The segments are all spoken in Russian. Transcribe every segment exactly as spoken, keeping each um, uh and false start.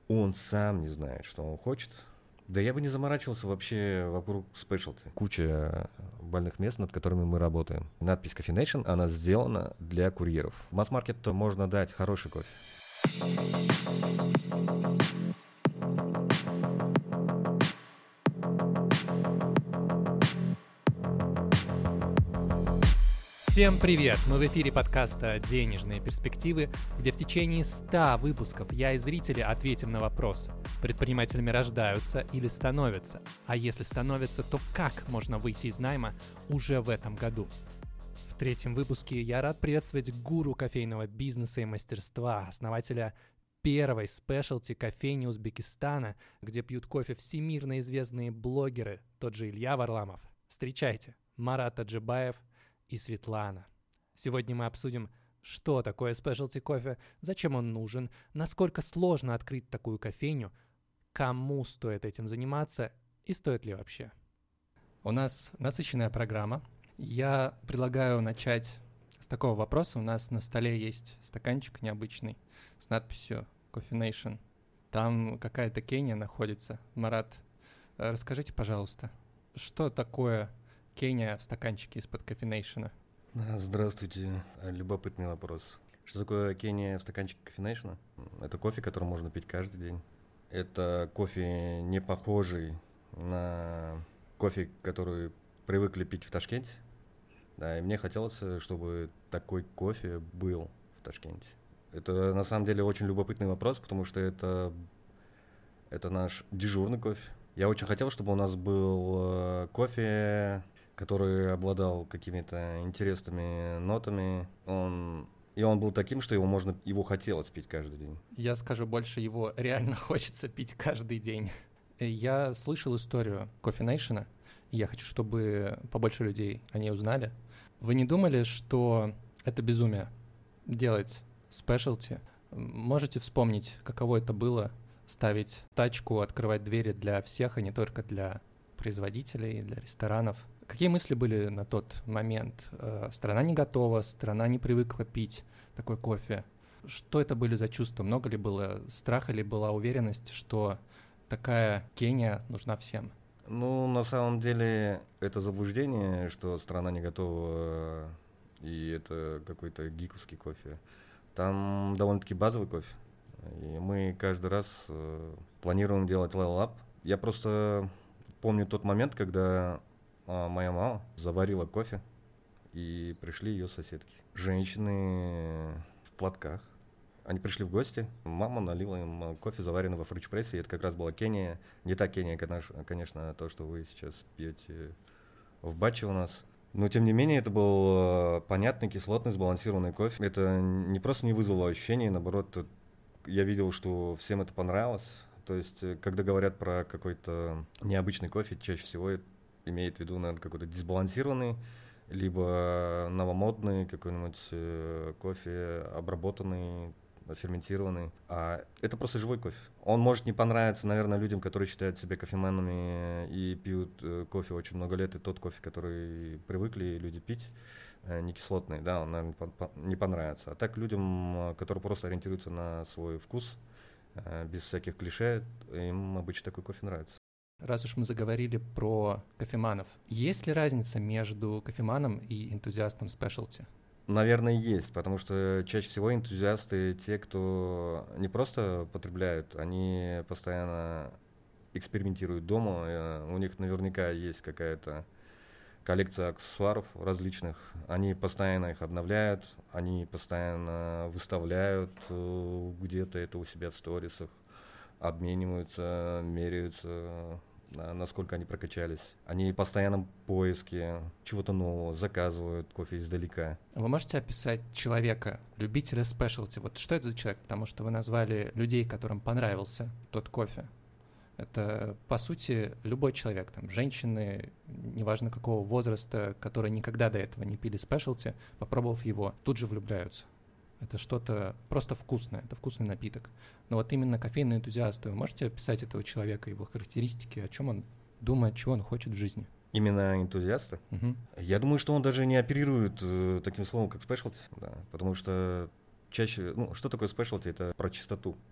он сам не знает, что он хочет, да я бы не заморачивался вообще вокруг спешлти. Куча больных мест, над которыми мы работаем. Надпись Coffee Nation, она сделана для курьеров. В масс-маркет можно дать хороший кофе. Всем привет! Мы в эфире подкаста «Денежные перспективы», где в течение ста выпусков я и зрители ответим на вопрос: предпринимателями рождаются или становятся? А если становятся, то как можно выйти из найма уже в этом году? В третьем выпуске я рад приветствовать гуру кофейного бизнеса и мастерства, основателя первой спешлти кофейни Узбекистана, где пьют кофе всемирно известные блогеры, тот же Илья Варламов. Встречайте, Марат Аджибаев и Светлана. Сегодня мы обсудим, что такое спешлти кофе, зачем он нужен, насколько сложно открыть такую кофейню, кому стоит этим заниматься и стоит ли вообще. У нас насыщенная программа. Я предлагаю начать с такого вопроса. У нас на столе есть стаканчик необычный с надписью Coffee Nation. Там какая-то Кения находится. Марат, расскажите, пожалуйста, что такое Кения в стаканчике из-под Coffee Nation? Здравствуйте. Любопытный вопрос. Что такое Кения в стаканчике Coffee Nation? Это кофе, который можно пить каждый день. Это кофе, не похожий на кофе, который привыкли пить в Ташкенте. Да, и мне хотелось, чтобы такой кофе был в Ташкенте. Это на самом деле очень любопытный вопрос, потому что это, это наш дежурный кофе. Я очень хотел, чтобы у нас был кофе, который обладал какими-то интересными нотами. Он, и он был таким, что его можно, его хотелось пить каждый день. Я скажу больше, его реально хочется пить каждый день. Я слышал историю Coffee Nation, и я хочу, чтобы побольше людей о ней узнали. Вы не думали, что это безумие делать спешлти? Можете вспомнить, каково это было ставить тачку, открывать двери для всех, а не только для производителей, для ресторанов? Какие мысли были на тот момент? Страна не готова, страна не привыкла пить такой кофе. Что это были за чувства? Много ли было страха или была уверенность, что такая Кения нужна всем? Ну, на самом деле, это заблуждение, что страна не готова, и это какой-то гиковский кофе. Там довольно-таки базовый кофе, и мы каждый раз э, планируем делать level up. Я просто помню тот момент, когда э, моя мама заварила кофе, и пришли ее соседки. Женщины в платках. Они пришли в гости, мама налила им кофе, заваренный во френч-прессе, и это как раз была Кения. Не та Кения, конечно, то, что вы сейчас пьете в батче у нас. Но, тем не менее, это был понятный, кислотный, сбалансированный кофе. Это не просто не вызвало ощущений, наоборот, я видел, что всем это понравилось. То есть, когда говорят про какой-то необычный кофе, чаще всего имеет в виду, наверное, какой-то дисбалансированный, либо новомодный какой-нибудь кофе, обработанный, ферментированный. А это просто живой кофе. Он может не понравиться, наверное, людям, которые считают себя кофеманами и пьют кофе очень много лет, и тот кофе, который привыкли люди пить, не кислотный, да, он, наверное, не понравится. А так людям, которые просто ориентируются на свой вкус, без всяких клише, им обычно такой кофе нравится. Раз уж мы заговорили про кофеманов, есть ли разница между кофеманом и энтузиастом спешлти? Наверное, есть, потому что чаще всего энтузиасты те, кто не просто потребляют, они постоянно экспериментируют дома, у них наверняка есть какая-то коллекция аксессуаров различных, они постоянно их обновляют, они постоянно выставляют где-то это у себя в сторисах, обмениваются, меряются, насколько они прокачались. Они в постоянном поиске чего-то нового, заказывают кофе издалека. Вы можете описать человека, любителя спешлти? Вот что это за человек? Потому что вы назвали людей, которым понравился тот кофе. Это, по сути, любой человек, там, женщины, неважно какого возраста, которые никогда до этого не пили спешлти, попробовав его, тут же влюбляются. Это что-то просто вкусное, это вкусный напиток. Но вот именно кофейные энтузиасты, вы можете описать этого человека, его характеристики, о чем он думает, чего он хочет в жизни? Именно энтузиаста? Угу. Я думаю, что он даже не оперирует э, таким словом, как спешлти, да, потому что чаще, ну, что такое спешлти? Это про чистоту.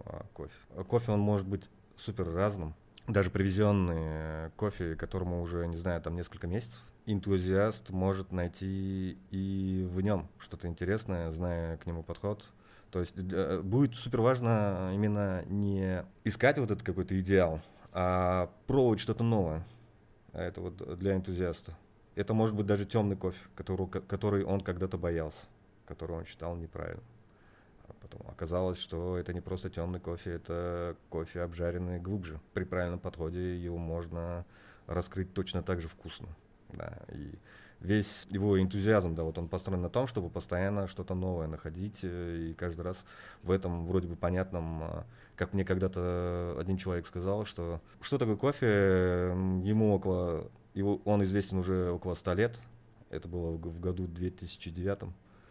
а, кофе. Кофе, он может быть супер разным. Даже привезенный кофе, которому уже, не знаю, там несколько месяцев, энтузиаст может найти и в нем что-то интересное, зная к нему подход. То есть будет супер важно именно не искать вот этот какой-то идеал, а пробовать что-то новое. Это вот для энтузиаста. Это может быть даже темный кофе, который, который он когда-то боялся, который он считал неправильным. А потом оказалось, что это не просто темный кофе, это кофе, обжаренный глубже. При правильном подходе его можно раскрыть точно так же вкусно. Да, и весь его энтузиазм, да, вот он построен на том, чтобы постоянно что-то новое находить, и каждый раз в этом вроде бы понятном, как мне когда-то один человек сказал, что что такое кофе, ему около, его, он известен уже около ста лет, это было в, в году две тысячи девятом,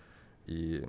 и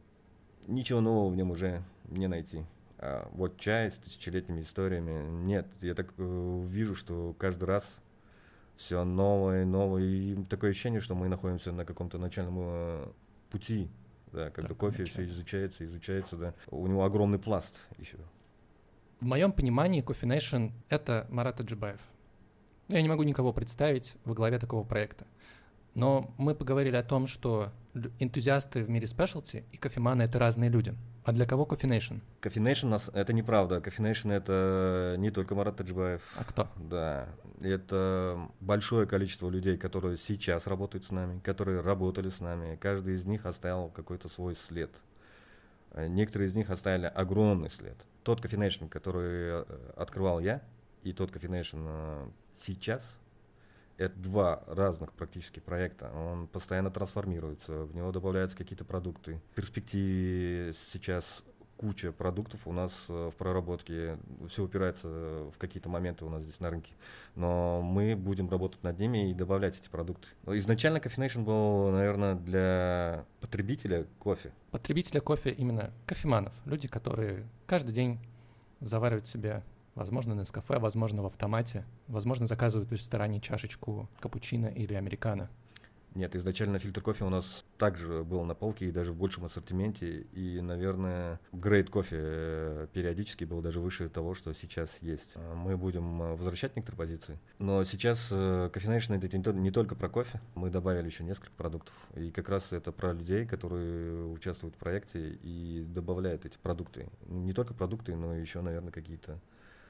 ничего нового в нем уже не найти. А вот чай с тысячелетними историями, нет, я так э, вижу, что каждый раз все новое, новое, и такое ощущение, что мы находимся на каком-то начальном э, пути, да, когда так, кофе все изучается, изучается, да. У него огромный пласт еще. В моем понимании Coffee Nation — это Марат Аджибаев. Я не могу никого представить во главе такого проекта. Но мы поговорили о том, что энтузиасты в мире спешлти и кофеманы — это разные люди. А для кого Coffee Nation? Coffee Nation нас, это неправда. Coffee Nation — это не только Марат Аджибаев. А кто? Да, это большое количество людей, которые сейчас работают с нами, которые работали с нами. Каждый из них оставил какой-то свой след. Некоторые из них оставили огромный след. Тот Coffee Nation, который открывал я, и тот Coffee Nation сейчас — это два разных практически проекта. Он постоянно трансформируется, в него добавляются какие-то продукты. В перспективе сейчас куча продуктов у нас в проработке. Все упирается в какие-то моменты у нас здесь на рынке. Но мы будем работать над ними и добавлять эти продукты. Изначально Coffee Nation был, наверное, для потребителя кофе. Потребителя кофе именно кофеманов. Люди, которые каждый день заваривают себе, возможно, на Нескафе, возможно, в автомате, возможно, заказывают в ресторане чашечку капучино или американо. Нет, изначально фильтр кофе у нас также был на полке и даже в большем ассортименте. И, наверное, грейд кофе периодически был даже выше того, что сейчас есть. Мы будем возвращать некоторые позиции. Но сейчас Coffee Nation — это не только про кофе. Мы добавили еще несколько продуктов. И как раз это про людей, которые участвуют в проекте и добавляют эти продукты. Не только продукты, но еще, наверное, какие-то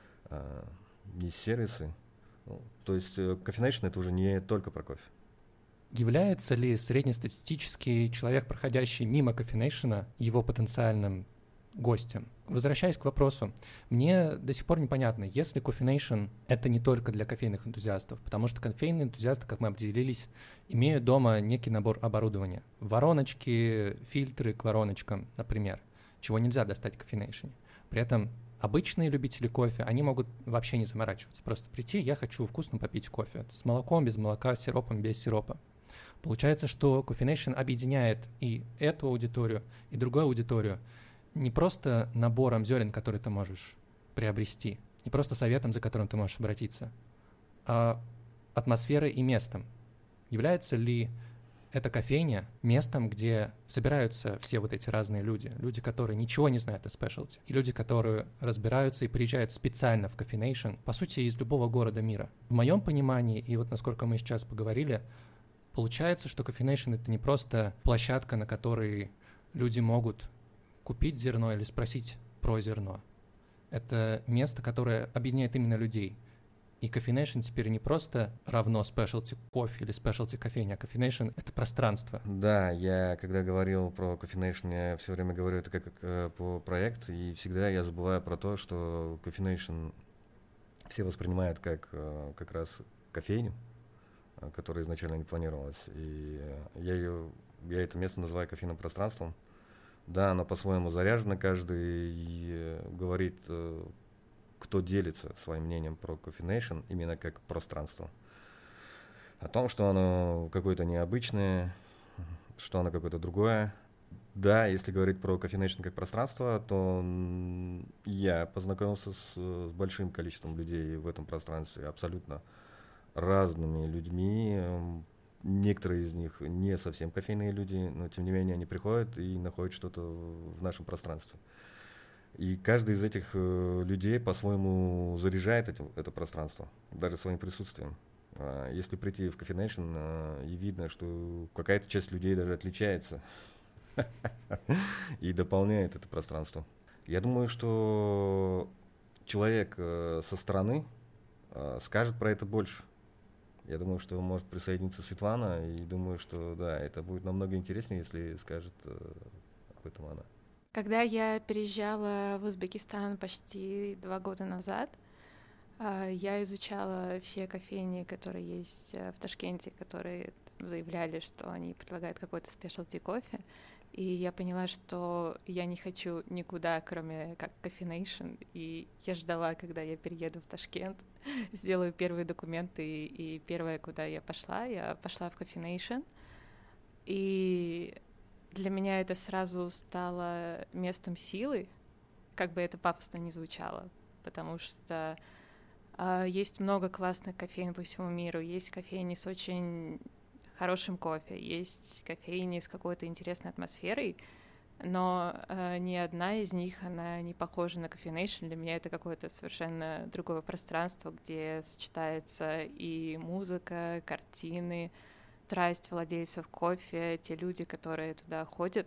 а, не сервисы. Ну, то есть Coffee Nation — это уже не только про кофе. Является ли среднестатистический человек, проходящий мимо Coffee Nation, его потенциальным гостем? Возвращаясь к вопросу, мне до сих пор непонятно, если Coffee Nation — это не только для кофейных энтузиастов, потому что кофейные энтузиасты, как мы определились, имеют дома некий набор оборудования. Вороночки, фильтры к вороночкам, например, чего нельзя достать в Coffee Nation. При этом обычные любители кофе, они могут вообще не заморачиваться. Просто прийти, я хочу вкусно попить кофе. С молоком, без молока, с сиропом, без сиропа. Получается, что Coffee Nation объединяет и эту аудиторию, и другую аудиторию не просто набором зерен, которые ты можешь приобрести, не просто советом, за которым ты можешь обратиться, а атмосферой и местом. Является ли эта кофейня местом, где собираются все вот эти разные люди, люди, которые ничего не знают о спешлти, и люди, которые разбираются и приезжают специально в Coffee Nation, по сути, из любого города мира. В моем понимании, и вот насколько мы сейчас поговорили, получается, что Coffee Nation — это не просто площадка, на которой люди могут купить зерно или спросить про зерно. Это место, которое объединяет именно людей. И Coffee Nation теперь не просто равно specialty кофе или specialty кофейня, а Coffee Nation — это пространство. Да, я когда говорил про Coffee Nation, я все время говорю это как, как э, по проект, и всегда я забываю про то, что Coffee Nation все воспринимают как э, как раз кофейню, э, которая изначально не планировалась. И э, я, ее, я это место называю кофейным пространством. Да, оно по-своему заряжено, каждый и, э, говорит... Э, кто делится своим мнением про Coffee Nation именно как пространство. О том, что оно какое-то необычное, что оно какое-то другое. Да, если говорить про Coffee Nation как пространство, то я познакомился с, с большим количеством людей в этом пространстве, абсолютно разными людьми. Некоторые из них не совсем кофейные люди, но тем не менее они приходят и находят что-то в нашем пространстве. И каждый из этих э, людей по-своему заряжает это, это пространство, даже своим присутствием. А если прийти в Coffee Nation, а, и видно, что какая-то часть людей даже отличается и дополняет это пространство. Я думаю, что человек э, со стороны э, скажет про это больше. Я думаю, что может присоединиться Светлана, и думаю, что да, это будет намного интереснее, если скажет э, об этом она. Когда я переезжала в Узбекистан почти два года назад, я изучала все кофейни, которые есть в Ташкенте, которые заявляли, что они предлагают какой-то спешлти кофе. И я поняла, что я не хочу никуда, кроме как Coffee Nation. И я ждала, когда я перееду в Ташкент, сделаю первые документы. И первое, куда я пошла, я пошла в Coffee Nation. И для меня это сразу стало местом силы, как бы это пафосно ни звучало, потому что э, есть много классных кофеин по всему миру, есть кофейни с очень хорошим кофе, есть кофейни с какой-то интересной атмосферой, но э, ни одна из них, она не похожа на Coffee Nation. Для меня это какое-то совершенно другое пространство, где сочетается и музыка, картины, страсть владельцев кофе, те люди, которые туда ходят,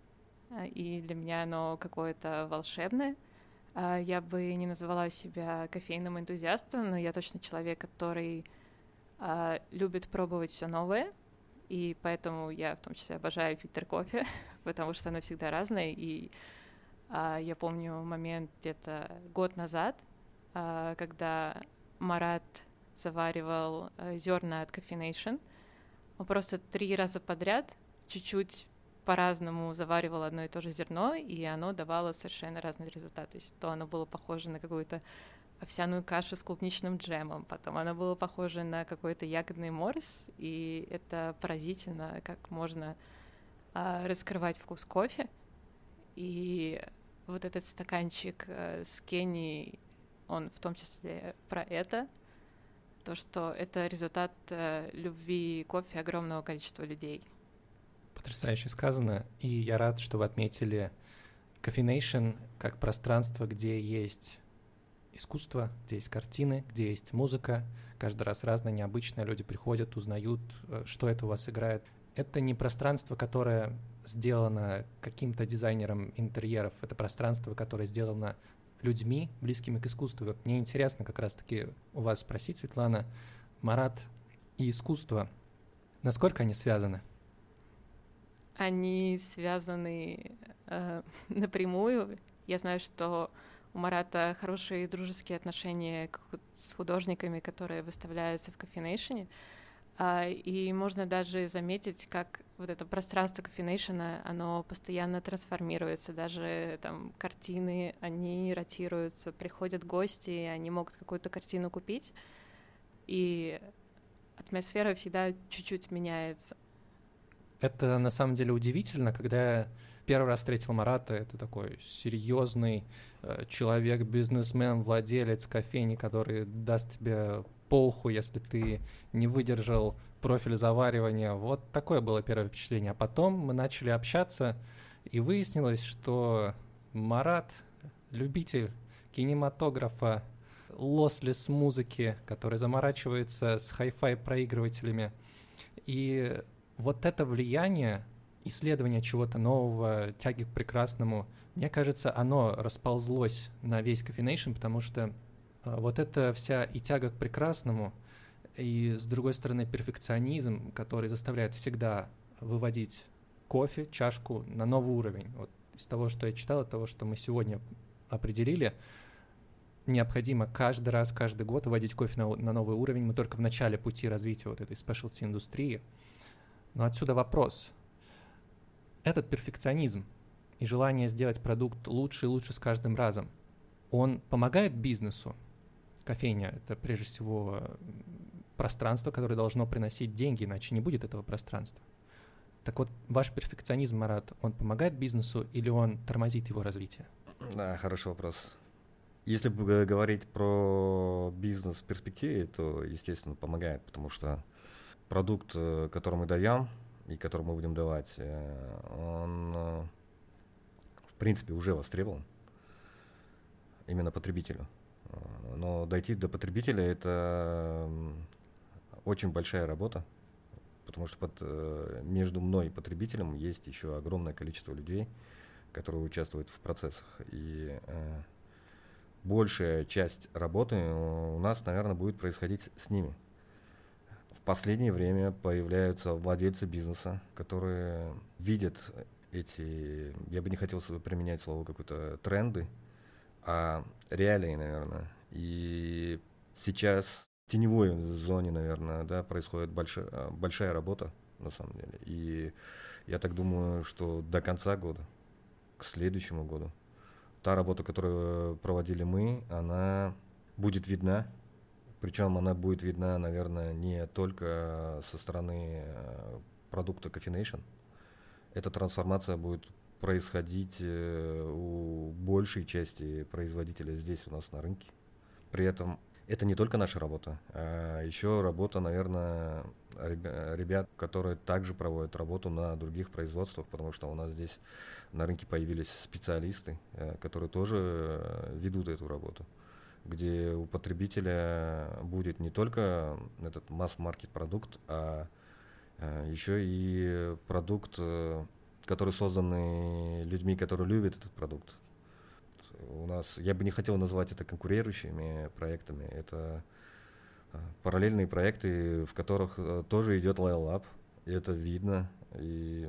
и для меня оно какое-то волшебное. Я бы не назвала себя кофейным энтузиастом, но я точно человек, который любит пробовать все новое, и поэтому я в том числе обожаю фильтр кофе, потому что оно всегда разное, и я помню момент где-то год назад, когда Марат заваривал зерна от Coffee Nation. Он просто три раза подряд чуть-чуть по-разному заваривал одно и то же зерно, и оно давало совершенно разный результат. То есть то оно было похоже на какую-то овсяную кашу с клубничным джемом, потом оно было похоже на какой-то ягодный морс, и это поразительно, как можно а, раскрывать вкус кофе. И вот этот стаканчик а, с Кенни, он в том числе про это. То, что это результат э, любви кофе огромного количества людей. Потрясающе сказано, и я рад, что вы отметили Coffee Nation как пространство, где есть искусство, где есть картины, где есть музыка. Каждый раз разное, необычное. Люди приходят, узнают, что это у вас играет. Это не пространство, которое сделано каким-то дизайнером интерьеров. Это пространство, которое сделано людьми, близкими к искусству. Вот мне интересно как раз-таки у вас спросить, Светлана, Марат и искусство, насколько они связаны? Они связаны э, напрямую. Я знаю, что у Марата хорошие дружеские отношения с художниками, которые выставляются в Coffee Nation. Uh, и можно даже заметить, как вот это пространство Coffee Nation, оно постоянно трансформируется, даже там картины, они ротируются, приходят гости, и они могут какую-то картину купить, и атмосфера всегда чуть-чуть меняется. Это на самом деле удивительно, когда я первый раз встретил Марата, это такой серьезный э, человек, бизнесмен, владелец кофейни, который даст тебе по уху, если ты не выдержал профиль заваривания. Вот такое было первое впечатление. А потом мы начали общаться, и выяснилось, что Марат — любитель кинематографа, лослес музыки, который заморачивается с хай-фай проигрывателями. И вот это влияние, исследование чего-то нового, тяги к прекрасному, мне кажется, оно расползлось на весь Coffee Nation, потому что вот эта вся и тяга к прекрасному, и, с другой стороны, перфекционизм, который заставляет всегда выводить кофе, чашку на новый уровень. Вот из того, что я читал, от того, что мы сегодня определили, необходимо каждый раз, каждый год выводить кофе на, на новый уровень. Мы только в начале пути развития вот этой спешлти-индустрии. Но отсюда вопрос. Этот перфекционизм и желание сделать продукт лучше и лучше с каждым разом, он помогает бизнесу? Кофейня — это прежде всего пространство, которое должно приносить деньги, иначе не будет этого пространства. Так вот, ваш перфекционизм, Марат, он помогает бизнесу или он тормозит его развитие? Да, хороший вопрос. Если говорить про бизнес в перспективе, то, естественно, помогает, потому что продукт, который мы даем и который мы будем давать, он, в принципе, уже востребован. именно потребителю. Но дойти до потребителя — это очень большая работа, потому что под, между мной и потребителем есть еще огромное количество людей, которые участвуют в процессах. И э, большая часть работы у нас, наверное, будет происходить с ними. В последнее время появляются владельцы бизнеса, которые видят эти, я бы не хотел применять слово какое-то, тренды, а реалии, наверное. И сейчас в теневой зоне, наверное, да, происходит большая, большая работа, на самом деле. И я так думаю, что до конца года, к следующему году, та работа, которую проводили мы, она будет видна. Причем она будет видна, наверное, не только со стороны продукта Coffeenation. Эта трансформация будет происходить у большей части производителей здесь у нас на рынке. При этом это не только наша работа, а еще работа, наверное, ребят, которые также проводят работу на других производствах, потому что у нас здесь на рынке появились специалисты, которые тоже ведут эту работу, где у потребителя будет не только этот масс-маркет продукт, а еще и продукт, который создан людьми, которые любят этот продукт. У нас, я бы не хотел назвать это конкурирующими проектами, это параллельные проекты, в которых тоже идет level up, и это видно, и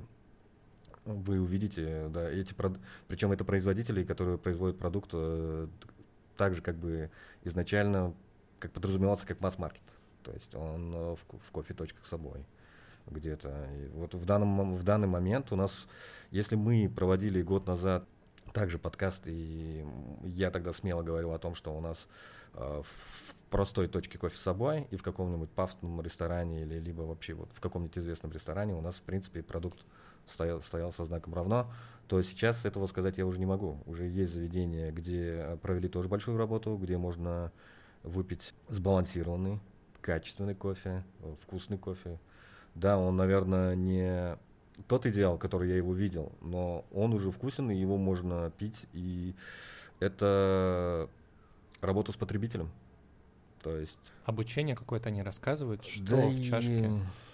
вы увидите, да, эти, причем это производители, которые производят продукт так же, как бы изначально, как подразумевался, как масс-маркет, то есть он в, в кофе-точках с собой где-то. И вот в данном, в данный момент у нас, если мы проводили год назад также подкаст, и я тогда смело говорил о том, что у нас э, в простой точке кофе с собой и в каком-нибудь пафосном ресторане или либо вообще вот в каком-нибудь известном ресторане у нас, в принципе, продукт стоял, стоял со знаком равно, то сейчас этого сказать я уже не могу. Уже есть заведения, где провели тоже большую работу, где можно выпить сбалансированный, качественный кофе, вкусный кофе. Да, он, наверное, не тот идеал, который я его видел, но он уже вкусен, и его можно пить, и это работа с потребителем. То есть... Обучение какое-то они рассказывают, что да в чашке?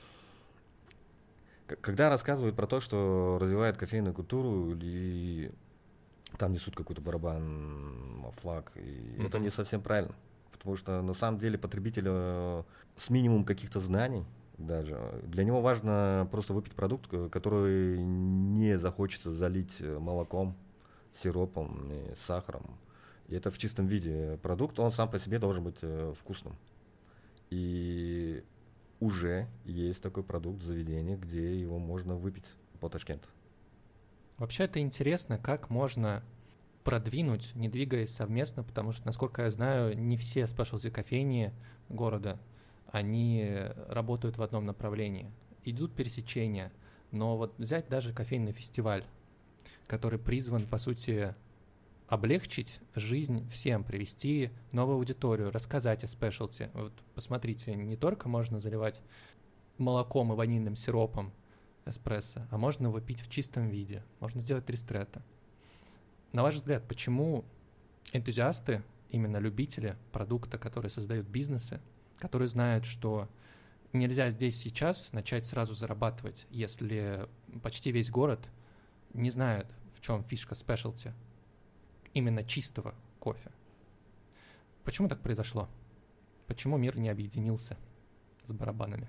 И... Когда рассказывают про то, что развивают кофейную культуру, и там несут какой-то барабан, флаг, и mm-hmm. это не совсем правильно. Потому что на самом деле потребитель с минимумом каких-то знаний, даже. Для него важно просто выпить продукт, который не захочется залить молоком, сиропом, и сахаром. И это в чистом виде продукт, он сам по себе должен быть вкусным. И уже есть такой продукт в заведении, где его можно выпить по Ташкенту. Вообще это интересно, как можно продвинуть, не двигаясь совместно, потому что, насколько я знаю, не все спешлти кофейни города они работают в одном направлении. Идут пересечения, но вот взять даже кофейный фестиваль, который призван, по сути, облегчить жизнь всем, привести новую аудиторию, рассказать о спешлти. Вот посмотрите, не только можно заливать молоком и ванильным сиропом эспрессо, а можно его пить в чистом виде, можно сделать ристретто. На ваш взгляд, почему энтузиасты, именно любители продукта, которые создают бизнесы, которые знают, что нельзя здесь сейчас начать сразу зарабатывать, если почти весь город не знает, в чем фишка спешлти, именно чистого кофе. Почему так произошло? Почему мир не объединился с барабанами?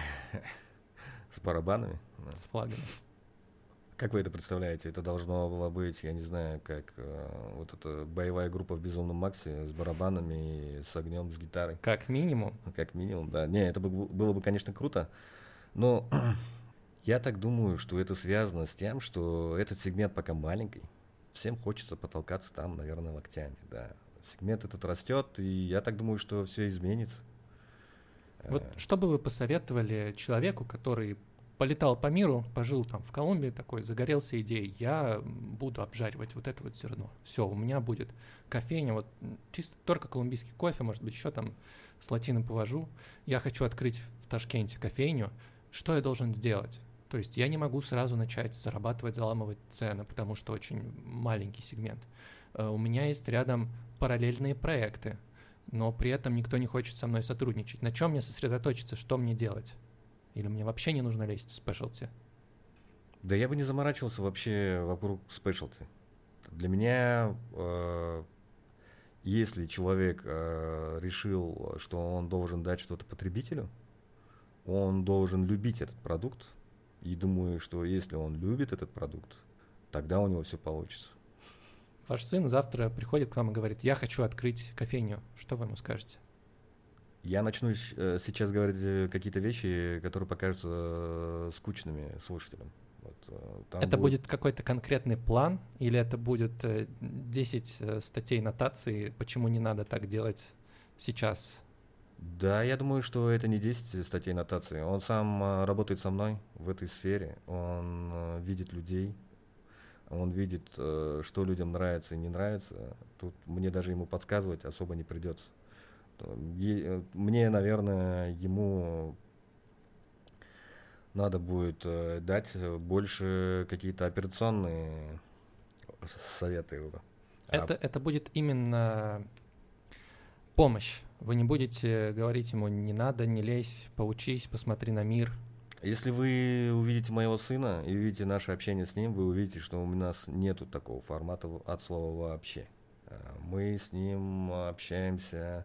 С барабанами? С флагами. Как вы это представляете? Это должно было быть, я не знаю, как э, вот эта боевая группа в «Безумном Максе» с барабанами, с огнем, с гитарой. Как минимум? Как минимум, да. Не, это бы, было бы, конечно, круто, но я так думаю, что это связано с тем, что этот сегмент пока маленький. Всем хочется потолкаться там, наверное, локтями, да. Сегмент этот растет, и я так думаю, что все изменится. Вот что бы вы посоветовали человеку, который полетал по миру, пожил там в Колумбии такой, загорелся идеей, я буду обжаривать вот это вот зерно. Все, у меня будет кофейня, вот чисто только колумбийский кофе, может быть, еще там с латином повожу. Я хочу открыть в Ташкенте кофейню. Что я должен сделать? То есть я не могу сразу начать зарабатывать, заламывать цены, потому что очень маленький сегмент. У меня есть рядом параллельные проекты, но при этом никто не хочет со мной сотрудничать. На чем мне сосредоточиться, что мне делать? Или мне вообще не нужно лезть в спешлти? Да я бы не заморачивался вообще вокруг спешлти. Для меня, э, если человек э, решил, что он должен дать что-то потребителю, он должен любить этот продукт. И думаю, что если он любит этот продукт, тогда у него все получится. Ваш сын завтра приходит к вам и говорит: я хочу открыть кофейню. Что вы ему скажете? Я начну сейчас говорить какие-то вещи, которые покажутся скучными слушателям. Вот, это будет... будет какой-то конкретный план, или это будет десять статей нотации, почему не надо так делать сейчас? Да, я думаю, что это не десять статей нотации. Он сам работает со мной в этой сфере. Он видит людей, он видит, что людям нравится и не нравится. Тут мне даже ему подсказывать особо не придется. Мне, наверное, ему надо будет дать больше какие-то операционные советы. Это, а... это будет именно помощь. Вы не будете говорить ему: не надо, не лезь, поучись, посмотри на мир. Если вы увидите моего сына и увидите наше общение с ним, вы увидите, что у нас нету такого формата от слова вообще. Мы с ним общаемся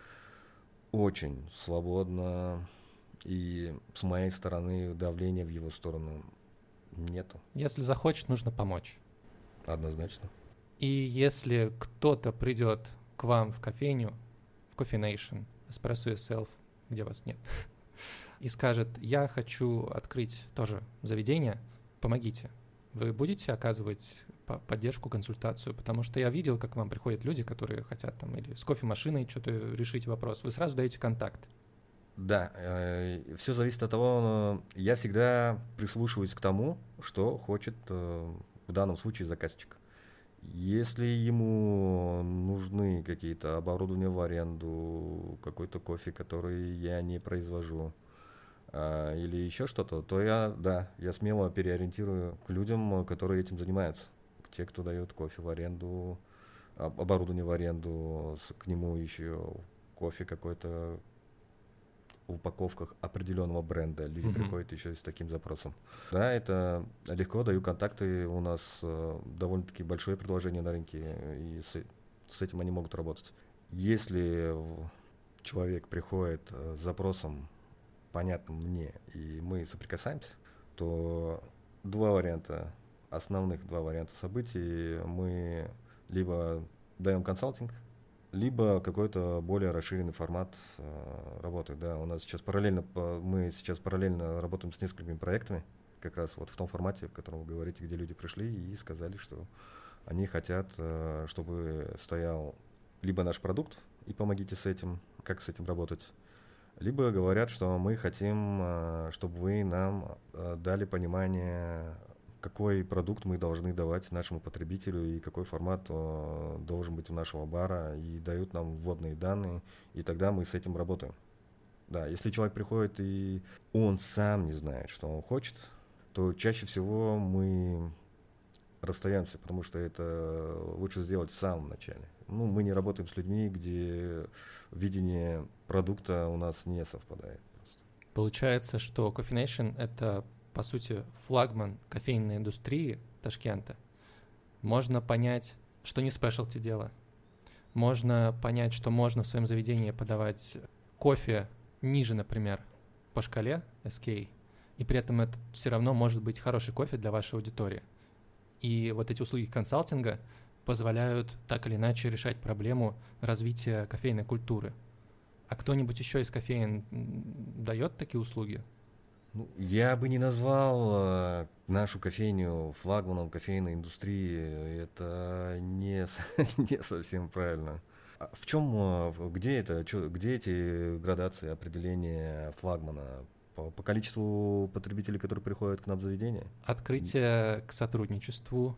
очень свободно, и с моей стороны давления в его сторону нету. Если захочет, нужно помочь. Однозначно. И если кто-то придет к вам в кофейню, в Coffee Nation, Espresso Yourself, где вас нет, и скажет: я хочу открыть тоже заведение, помогите. Вы будете оказывать поддержку, консультацию? Потому что я видел, как к вам приходят люди, которые хотят там или с кофемашиной что-то решить вопрос. Вы сразу даете контакт. Да, э, все зависит от того, я всегда прислушиваюсь к тому, что хочет э, в данном случае заказчик. Если ему нужны какие-то оборудования в аренду, какой-то кофе, который я не произвожу, а, или еще что-то, то я, да, я смело переориентирую к людям, которые этим занимаются. К те, кто дает кофе в аренду, оборудование в аренду, к нему еще кофе какой-то в упаковках определенного бренда. Люди mm-hmm. приходят еще с таким запросом. Да, это легко, даю контакты. У нас э, довольно-таки большое предложение на рынке, и с, с этим они могут работать. Если человек приходит э, с запросом, понятным мне, и мы соприкасаемся, то два варианта, основных два варианта событий. Мы либо даем консалтинг, либо какой-то более расширенный формат э, работы. Да, у нас сейчас параллельно, мы сейчас параллельно работаем с несколькими проектами, как раз вот в том формате, о котором вы говорите, где люди пришли и сказали, что они хотят, э, чтобы стоял либо наш продукт, и помогите с этим, как с этим работать, либо говорят, что мы хотим, э, чтобы вы нам э, дали понимание, какой продукт мы должны давать нашему потребителю и какой формат э, должен быть у нашего бара, и дают нам вводные данные, и тогда мы с этим работаем. Да, если человек приходит и он сам не знает, что он хочет, то чаще всего мы расстаемся, потому что это лучше сделать в самом начале. Ну, мы не работаем с людьми, где видение продукта у нас не совпадает. Просто. Получается, что Coffee Nation — это, по сути, флагман кофейной индустрии Ташкента. Можно понять, что не спешлти дело. Можно понять, что можно в своем заведении подавать кофе ниже, например, по шкале эс кей, и при этом это все равно может быть хороший кофе для вашей аудитории. И вот эти услуги консалтинга позволяют так или иначе решать проблему развития кофейной культуры. А кто-нибудь еще из кофеин дает такие услуги? Ну, я бы не назвал э, нашу кофейню флагманом кофейной индустрии. Это не, не совсем правильно. А в чем, где это, чё, где эти градации определения флагмана? По, по количеству потребителей, которые приходят к нам в заведение? Открытие к сотрудничеству,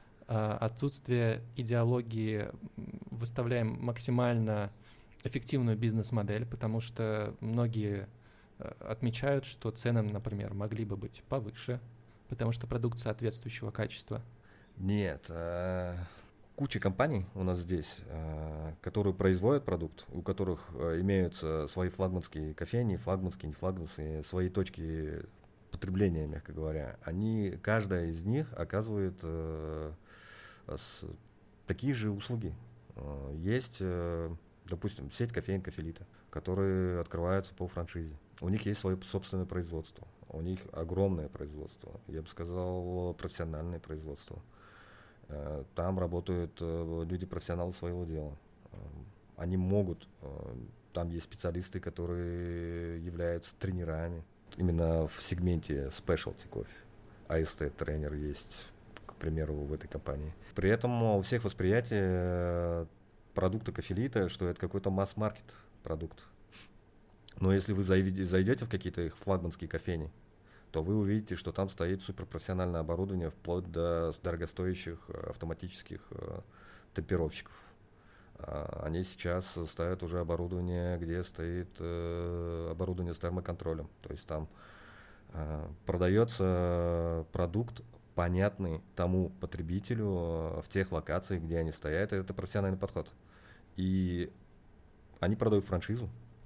отсутствие идеологии, выставляем максимально эффективную бизнес-модель, потому что многие отмечают, что цены, например, могли бы быть повыше, потому что продукт соответствующего качества. Нет, куча компаний у нас здесь, которые производят продукт, у которых имеются свои флагманские кофейни, флагманские, не флагманские, свои точки потребления, мягко говоря. Они, каждая из них оказывает э, с, такие же услуги. Э, есть, э, допустим, сеть кофеин Кофелита, которые открываются по франшизе. У них есть свое собственное производство. У них огромное производство. Я бы сказал, профессиональное производство. Э, там работают э, люди-профессионалы своего дела. Э, они могут, э, там есть специалисты, которые являются тренерами. Именно в сегменте specialty кофе. эй эс ти-тренер есть, к примеру, в этой компании. При этом у всех восприятие продукта Кофелита, что это какой-то масс-маркет продукт. Но если вы зайдете в какие-то их флагманские кофейни, то вы увидите, что там стоит суперпрофессиональное оборудование вплоть до дорогостоящих автоматических темперовщиков. Они сейчас ставят уже оборудование, где стоит э, оборудование с термоконтролем. То есть там э, продается продукт, понятный тому потребителю э, в тех локациях, где они стоят. Это профессиональный подход. И они продают франшизу,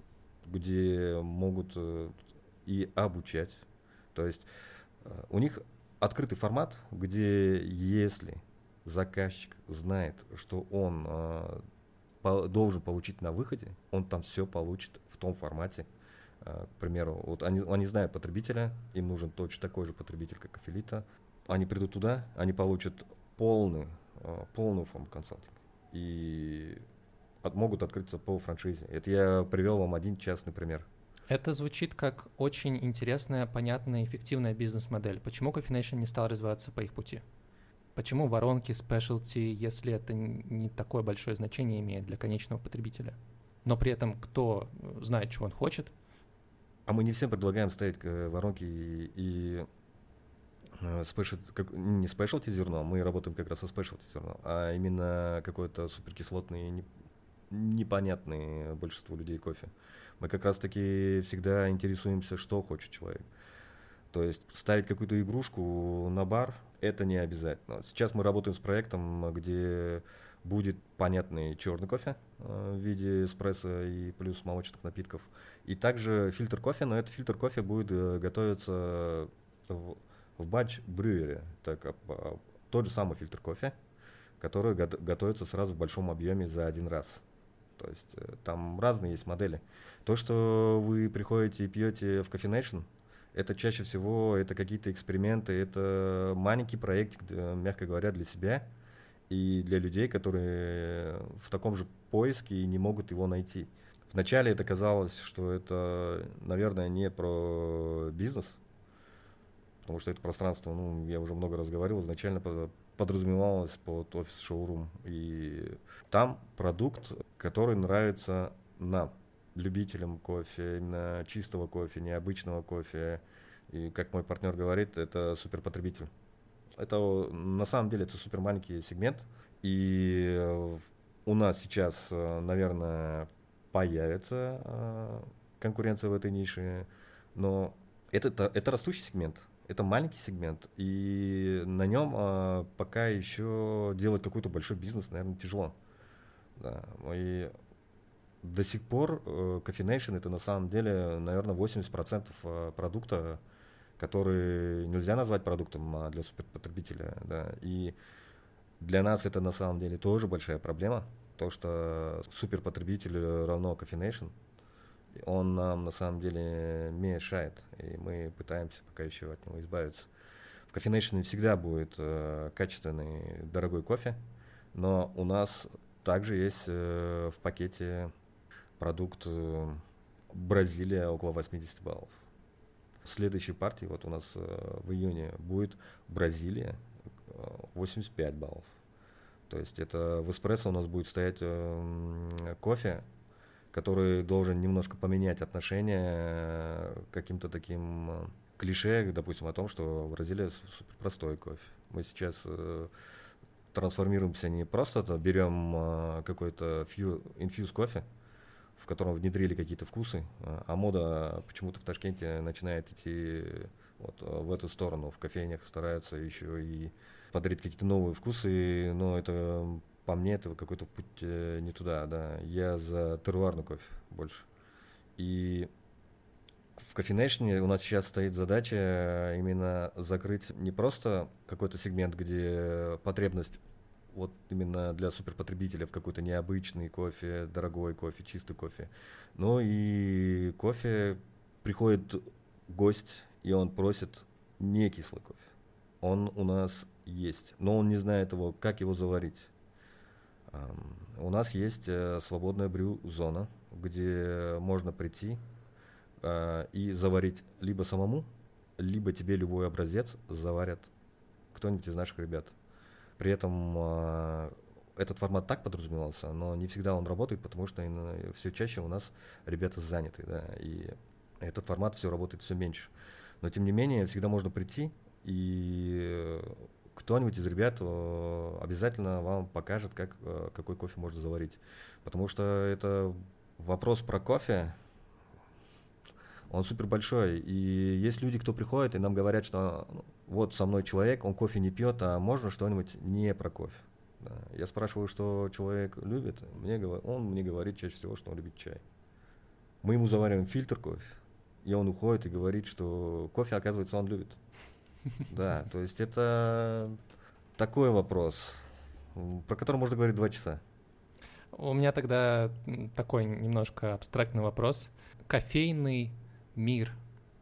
где могут э, и обучать. То есть э, у них открытый формат, где если заказчик знает, что он э, должен получить на выходе, он там все получит в том формате. К примеру, вот они, они знают потребителя, им нужен точно такой же потребитель, как Кофелита. Они придут туда, они получат полную, полную форму консалтинга и от, могут открыться по франшизе. Это я привел вам один частный пример. Это звучит как очень интересная, понятная, эффективная бизнес-модель. Почему Coffee не стал развиваться по их пути? Почему воронки, спешлти, если это не такое большое значение имеет для конечного потребителя? Но при этом кто знает, чего он хочет? А мы не всем предлагаем ставить воронки и, и спешлти, как, не спешлти зерно, мы работаем как раз со спешлти зерно, а именно какое-то суперкислотное, не, непонятное большинству людей кофе. Мы как раз-таки всегда интересуемся, что хочет человек. То есть ставить какую-то игрушку на бар — это не обязательно. Сейчас мы работаем с проектом, где будет понятный черный кофе в виде эспрессо и плюс молочных напитков. И также фильтр кофе, но этот фильтр кофе будет готовиться в, в батч-брюере. Так, тот же самый фильтр кофе, который го- готовится сразу в большом объеме за один раз. То есть там разные есть модели. То, что вы приходите и пьете в Coffee Nation, это чаще всего это какие-то эксперименты, это маленький проект, мягко говоря, для себя и для людей, которые в таком же поиске и не могут его найти. Вначале это казалось, что это, наверное, не про бизнес, потому что это пространство, ну, я уже много раз говорил, изначально подразумевалось под офис-шоурум. И там продукт, который нравится нам, любителям кофе, именно чистого кофе, необычного кофе. И, как мой партнер говорит, это суперпотребитель. Это на самом деле это супер маленький сегмент. И у нас сейчас, наверное, появится конкуренция в этой нише. Но это, это, это растущий сегмент. Это маленький сегмент. И на нем пока еще делать какой-то большой бизнес, наверное, тяжело. Да. И до сих пор э, Coffee Nation — это на самом деле, наверное, восемьдесят процентов продукта, который нельзя назвать продуктом а для суперпотребителя. Да. И для нас это на самом деле тоже большая проблема, то, что суперпотребитель равно Coffee Nation, он нам на самом деле мешает, и мы пытаемся пока еще от него избавиться. В Coffee Nation всегда будет э, качественный, дорогой кофе, но у нас также есть э, в пакете продукт э, Бразилия около восемьдесят баллов. В следующей партии, вот у нас э, в июне, будет Бразилия э, восемьдесят пять баллов. То есть это в эспрессо у нас будет стоять э, кофе, который должен немножко поменять отношение к каким-то таким э, клише, допустим, о том, что Бразилия супер простой кофе. Мы сейчас э, трансформируемся не просто берем э, какой-то инфьюз кофе, в котором внедрили какие-то вкусы, а мода почему-то в Ташкенте начинает идти вот в эту сторону. В кофейнях стараются еще и подарить какие-то новые вкусы, но это по мне это какой-то путь э, не туда, да. Я за теруарный кофе больше. И в Coffee Nation у нас сейчас стоит задача именно закрыть не просто какой-то сегмент, где потребность вот именно для суперпотребителя в какой-то необычный кофе, дорогой кофе, чистый кофе, но и кофе, приходит гость, и он просит не кислый кофе. Он у нас есть, но он не знает его, как его заварить. Um, у нас есть uh, свободная брю-зона, где можно прийти uh, и заварить либо самому, либо тебе любой образец заварят кто-нибудь из наших ребят. При этом uh, этот формат так подразумевался, но не всегда он работает, потому что uh, все чаще у нас ребята заняты, да, и этот формат все работает все меньше. Но тем не менее всегда можно прийти, и кто-нибудь из ребят обязательно вам покажет, как, какой кофе можно заварить. Потому что это вопрос про кофе, он супер большой. И есть люди, кто приходит и нам говорят, что вот со мной человек, он кофе не пьет, а можно что-нибудь не про кофе. Да. Я спрашиваю, что человек любит, мне, он мне говорит чаще всего, что он любит чай. Мы ему завариваем фильтр кофе, и он уходит и говорит, что кофе, оказывается, он любит. Да, то есть это такой вопрос, про который можно говорить два часа. У меня тогда такой немножко абстрактный вопрос. Кофейный мир,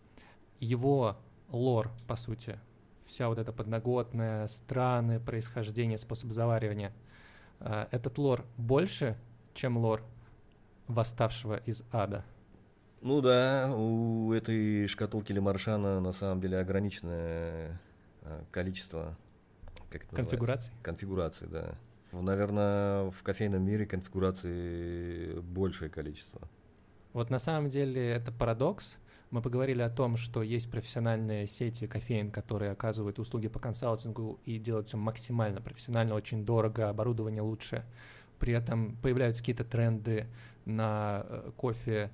его лор, по сути, вся вот эта подноготная, страны, происхождение, способ заваривания, этот лор больше, чем лор восставшего из ада? Ну да, у этой шкатулки Лемаршана на самом деле ограниченное количество как это конфигураций. Конфигураций, да. Наверное, в кофейном мире конфигураций большее количество. Вот на самом деле это парадокс. Мы поговорили о том, что есть профессиональные сети кофеин, которые оказывают услуги по консалтингу и делают все максимально профессионально, очень дорого, оборудование лучше. При этом появляются какие-то тренды на кофе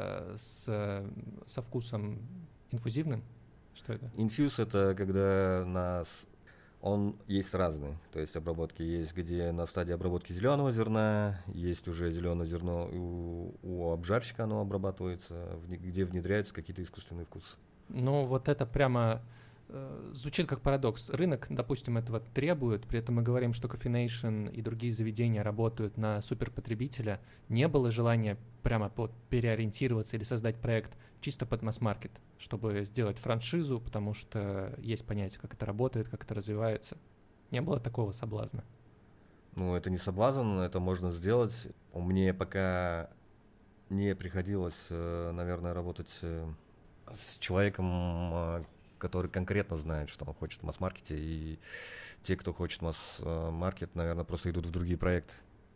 С, со вкусом инфузивным? Что это? Инфьюз — это когда нас, он есть разный, то есть обработки есть, где на стадии обработки зеленого зерна, есть уже зеленое зерно у, у обжарщика, оно обрабатывается, где внедряются какие-то искусственные вкусы. Ну вот это прямо э, звучит как парадокс. Рынок, допустим, этого требует, при этом мы говорим, что Coffee Nation и другие заведения работают на суперпотребителя. Не было желания прямо под переориентироваться или создать проект чисто под масс-маркет, чтобы сделать франшизу, потому что есть понятие, как это работает, как это развивается. Не было такого соблазна? Ну, это не соблазн, это можно сделать. Мне пока не приходилось, наверное, работать с человеком, который конкретно знает, что он хочет в масс-маркете, и те, кто хочет масс-маркет, наверное, просто идут в другие проекты.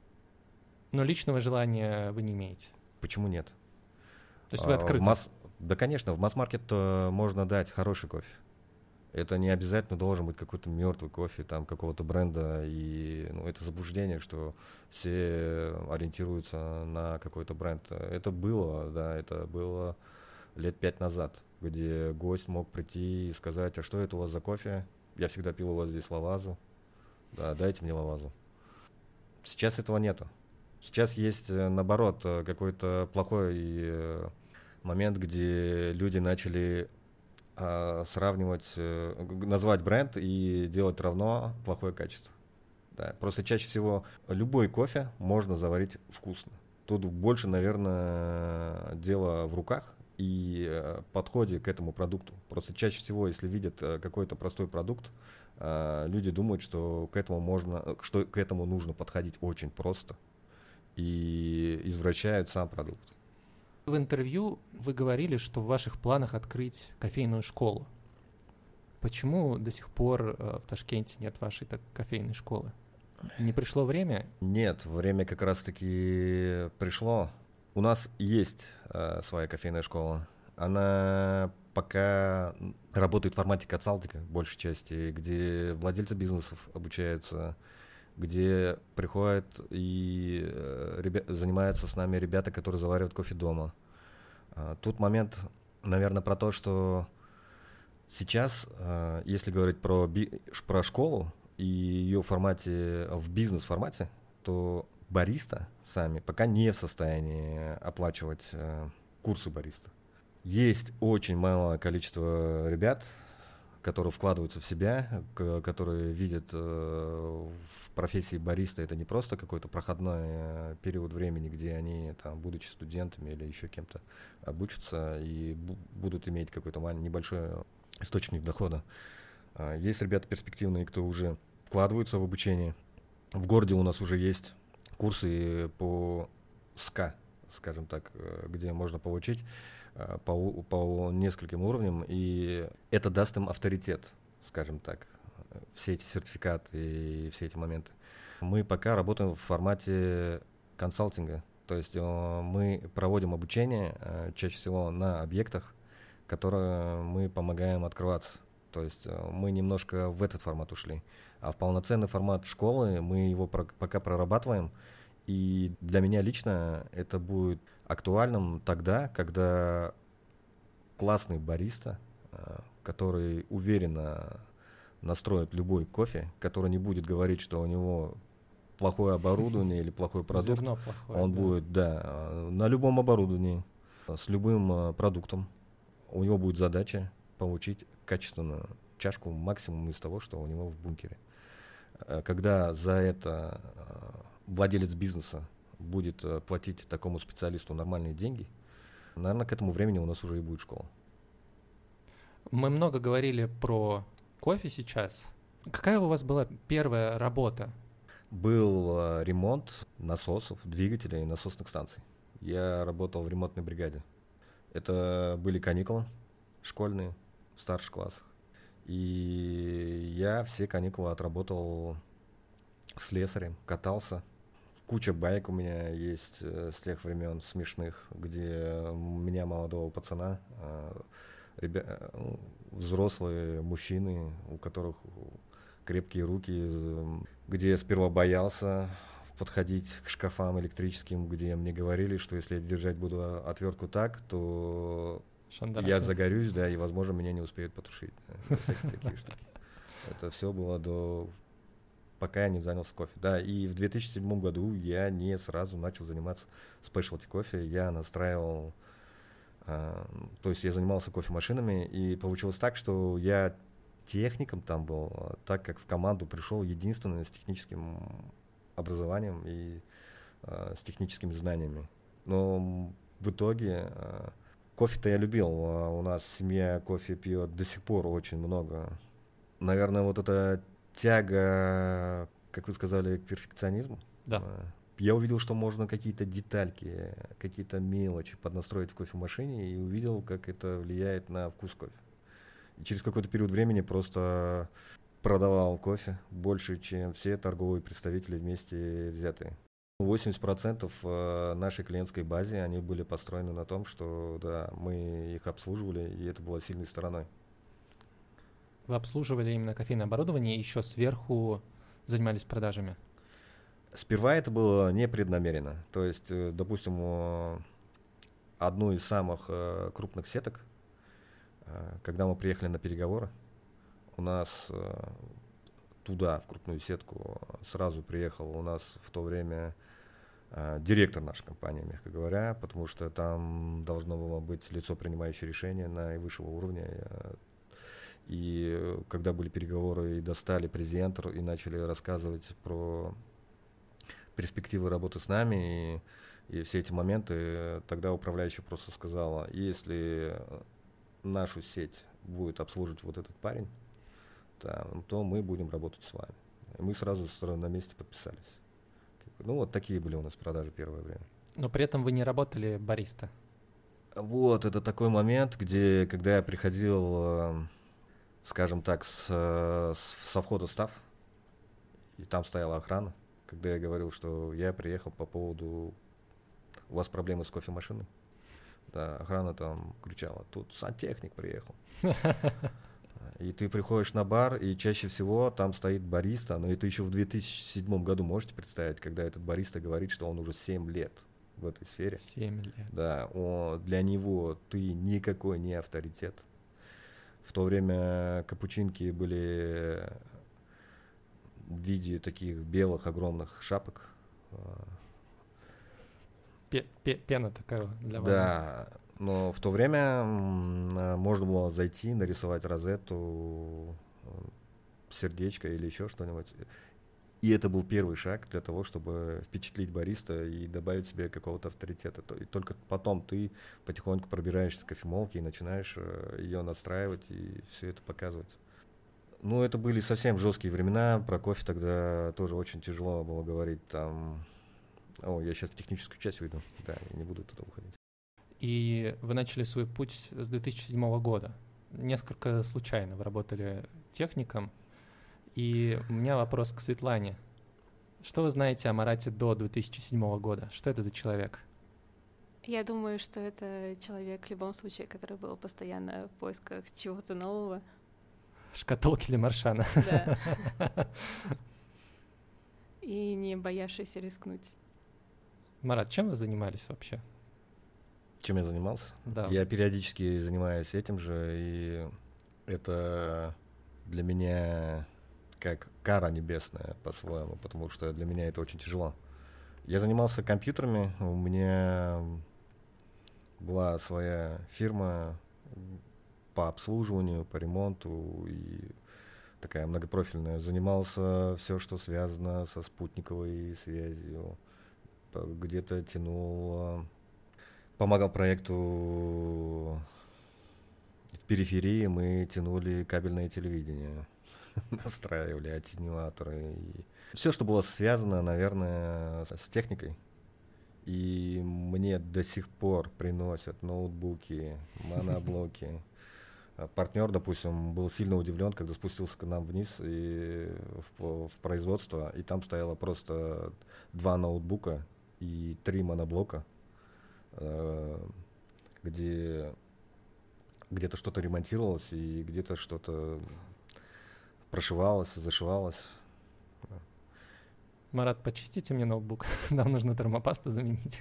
Но личного желания вы не имеете? Почему нет? То есть вы открыты? Масс... Да, конечно, в масс-маркет можно дать хороший кофе. Это не обязательно должен быть какой-то мертвый кофе там какого-то бренда, и ну, это заблуждение, что все ориентируются на какой-то бренд. Это было, да, это было лет пять назад, где гость мог прийти и сказать: а что это у вас за кофе? Я всегда пил у вас здесь лавазу. Да, дайте мне лавазу. Сейчас этого нету. Сейчас есть, наоборот, какой-то плохой момент, где люди начали а, сравнивать, назвать бренд и делать равно плохое качество. Да, просто чаще всего любой кофе можно заварить вкусно. Тут больше, наверное, дело в руках и подходе к этому продукту. Просто чаще всего, если видят какой-то простой продукт, люди думают, что к этому можно, что к этому нужно подходить очень просто, и извращают сам продукт. В интервью вы говорили, что в ваших планах открыть кофейную школу. Почему до сих пор в Ташкенте нет вашей так, кофейной школы? Не пришло время? Нет, время как раз-таки пришло. У нас есть э, своя кофейная школа. Она пока работает в формате консалтинга, в большей части, где владельцы бизнесов обучаются, где приходят и э, ребя- занимаются с нами ребята, которые заваривают кофе дома. А, тут момент, наверное, про то, что сейчас, э, если говорить про, би- про школу, и и ее в формате, в бизнес-формате, то бариста сами пока не в состоянии оплачивать э, курсы бариста. Есть очень малое количество ребят, которые вкладываются в себя, к- которые видят э, в профессии бариста это не просто какой-то проходной э, период времени, где они, там, будучи студентами или еще кем-то, обучатся и бу- будут иметь какой-то маль- небольшой источник дохода. А, Есть ребята перспективные, кто уже вкладываются в обучение. В городе у нас уже есть курсы по СКА, скажем так, э, где можно получить э, по, у- по нескольким уровням, и это даст им авторитет, скажем так, э, все эти сертификаты и все эти моменты. Мы пока работаем в формате консалтинга, то есть э, мы проводим обучение э, чаще всего на объектах, которые мы помогаем открываться. То есть э, мы немножко в этот формат ушли. А в полноценный формат школы мы его про- пока прорабатываем. И для меня лично это будет актуальным тогда, когда классный бариста, э, который уверенно настроит любой кофе, который не будет говорить, что у него плохое оборудование или плохой продукт, Зерно плохое. он да. будет, да, э, на любом оборудовании, э, с любым э, продуктом. У него будет задача получить качественную чашку, максимум из того, что у него в бункере. Э, Когда за это э, владелец бизнеса будет э, платить такому специалисту нормальные деньги, наверное, к этому времени у нас уже и будет школа. Мы много говорили про кофе сейчас. Какая у вас была первая работа? Был э, ремонт насосов, двигателей и насосных станций. Я работал в ремонтной бригаде. Это были каникулы школьные в старших классах. И я все каникулы отработал слесарем, катался. Куча байк у меня есть э, с тех времен смешных, где меня, молодого пацана, э, ребя- э, ну, взрослые мужчины, у которых крепкие руки, э, где я сперва боялся подходить к шкафам электрическим, где мне говорили, что если я держать буду отвертку так, то Шандарахи. я загорюсь, да, и, возможно, меня не успеют потушить. Да, всякие такие штуки. Это все было до... пока я не занялся кофе. Да, и в две тысячи седьмом году я не сразу начал заниматься спешлти кофе. Я настраивал... а, то есть я занимался кофемашинами, и получилось так, что я техником там был, а, так как в команду пришел единственный с техническим образованием и а, с техническими знаниями. Но в итоге... а, кофе-то я любил. а, У нас семья кофе пьет до сих пор очень много. Наверное, вот эта тяга, как вы сказали, к перфекционизму. Да. а, Я увидел, что можно какие-то детальки, какие-то мелочи поднастроить в кофемашине, и увидел, как это влияет на вкус кофе. И через какой-то период времени просто продавал кофе больше, чем все торговые представители вместе взятые. восемьдесят процентов э, нашей клиентской базы, они были построены на том, что да, мы их обслуживали, и это было сильной стороной. Вы обслуживали именно кофейное оборудование и еще сверху занимались продажами? Сперва это было непреднамеренно. То есть, э, допустим, э, одну из самых э, крупных сеток, э, когда мы приехали на переговоры, у нас э, туда, в крупную сетку, сразу приехал у нас в то время э, директор нашей компании, мягко говоря, потому что там должно было быть лицо, принимающее решения наивысшего уровня. э, И э, когда были переговоры, и достали презентер, и начали рассказывать про перспективы работы с нами, и, и все эти моменты, э, тогда управляющая просто сказала: если нашу сеть будет обслуживать вот этот парень, там, то мы будем работать с вами. И мы сразу на месте подписались. Ну, вот такие были у нас продажи первое время. Но при этом вы не работали бариста. Вот, это такой момент, где, когда я приходил, э, скажем так, с, э, с- со входа в став, и там стояла охрана, когда я говорил, что я приехал по поводу, у вас проблемы с кофемашиной. Да, охрана там кричала: тут сантехник приехал. И ты приходишь на бар, и чаще всего там стоит бариста, но это еще в две тысячи седьмом году, можете представить, когда этот бариста говорит, что он уже семь лет в этой сфере. Семь лет. Да, о, для него ты никакой не авторитет. В то время капучинки были в виде таких белых огромных шапок. Пена такая для вас. Да, но в то время можно было зайти, нарисовать розету, сердечко или еще что-нибудь. И это был первый шаг для того, чтобы впечатлить бариста и добавить себе какого-то авторитета. И только потом ты потихоньку пробираешься с кофемолки и начинаешь ее настраивать и все это показывать. Ну, это были совсем жесткие времена. Про кофе тогда тоже очень тяжело было говорить. Там... О, я сейчас в техническую часть уйду. Да, я не буду туда уходить. И вы начали свой путь с две тысячи седьмого года. Несколько случайно вы работали техником. И у меня вопрос к Светлане. Что вы знаете о Марате до две тысячи седьмого года? Что это за человек? Я думаю, что это человек в любом случае, который был постоянно в поисках чего-то нового. Шкатулки Ле-Маршана. Да. И не боявшийся рискнуть. Марат, чем вы занимались вообще? Чем я занимался? Да. Я периодически занимаюсь этим же, и это для меня как кара небесная по-своему, потому что для меня это очень тяжело. Я занимался компьютерами, у меня была своя фирма по обслуживанию, по ремонту, и такая многопрофильная. Занимался все, что связано со спутниковой связью, где-то тянул, помогал проекту в периферии, мы тянули кабельное телевидение, настраивали аттенюаторы. Все, что было связано, наверное, с техникой. И мне до сих пор приносят ноутбуки, моноблоки. Партнер, допустим, был сильно удивлен, когда спустился к нам вниз и в, в производство, и там стояло просто два ноутбука и три моноблока, где где-то что-то ремонтировалось и где-то что-то прошивалось, зашивалось. Марат, почистите мне ноутбук, нам нужно термопасту заменить.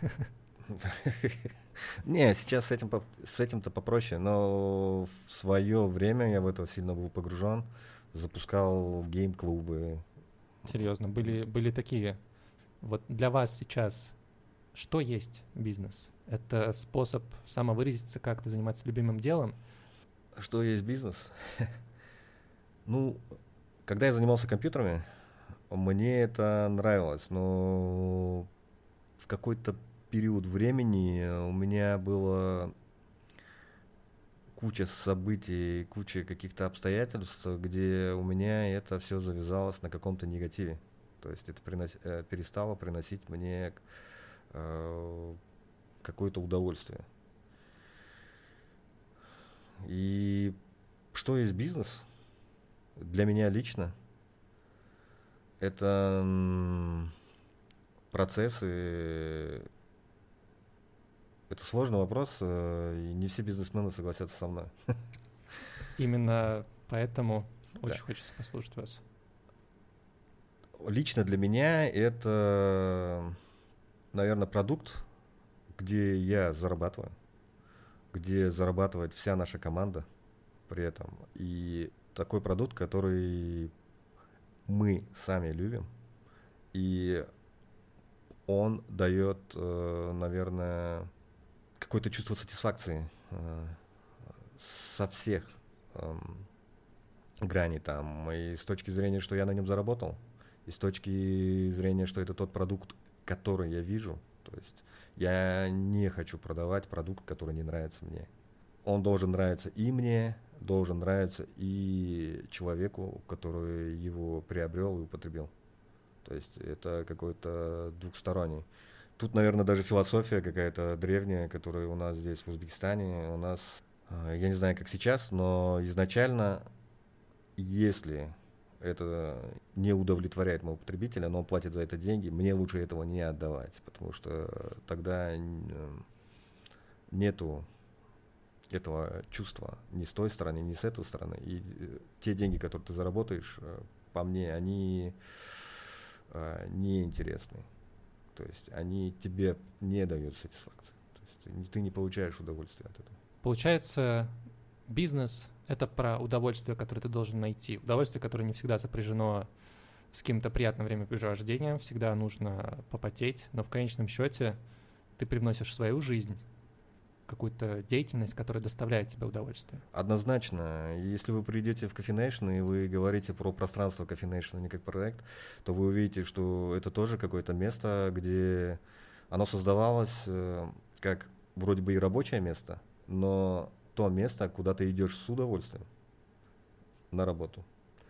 Не, сейчас с этим с этим-то попроще, но в свое время я в это сильно был погружен, запускал гейм-клубы. Серьезно, были, были такие. Вот для вас сейчас что есть бизнес? Это способ самовыразиться, как-то заниматься любимым делом? Что есть бизнес? Ну, когда я занимался компьютерами, мне это нравилось, но в какой-то период времени у меня было куча событий, куча каких-то обстоятельств, где у меня это все завязалось на каком-то негативе. То есть это принос... перестало приносить мне э, какое-то удовольствие. И что есть бизнес? Для меня лично это процессы. Это сложный вопрос, и не все бизнесмены согласятся со мной. Именно поэтому очень Да. хочется послушать вас. Лично для меня это, наверное, продукт, где я зарабатываю, где зарабатывает вся наша команда при этом. И такой продукт, который мы сами любим, и он дает, наверное, какое-то чувство сатисфакции со всех граней там. И с точки зрения, что я на нем заработал, и с точки зрения, что это тот продукт, который я вижу. То есть я не хочу продавать продукт, который не нравится мне. Он должен нравиться и мне, должен нравиться и человеку, который его приобрел и употребил. То есть это какой-то двухсторонний. Тут, наверное, даже философия какая-то древняя, которая у нас здесь в Узбекистане. У нас, я не знаю, как сейчас, но изначально, если это не удовлетворяет моего потребителя, но он платит за это деньги, мне лучше этого не отдавать, потому что тогда нету этого чувства ни с той стороны, ни с этой стороны. И те деньги, которые ты заработаешь, по мне, они неинтересны. То есть они тебе не дают сатисфакции. То есть ты не получаешь удовольствия от этого. Получается, бизнес — это про удовольствие, которое ты должен найти. Удовольствие, которое не всегда сопряжено с кем-то приятное времяпрепровождение, всегда нужно попотеть, но в конечном счете ты привносишь в свою жизнь какую-то деятельность, которая доставляет тебе удовольствие. Однозначно. Если вы придете в Coffee Nation и вы говорите про пространство Coffee Nation, не как проект, то вы увидите, что это тоже какое-то место, где оно создавалось э, как вроде бы и рабочее место, но то место, куда ты идешь с удовольствием на работу.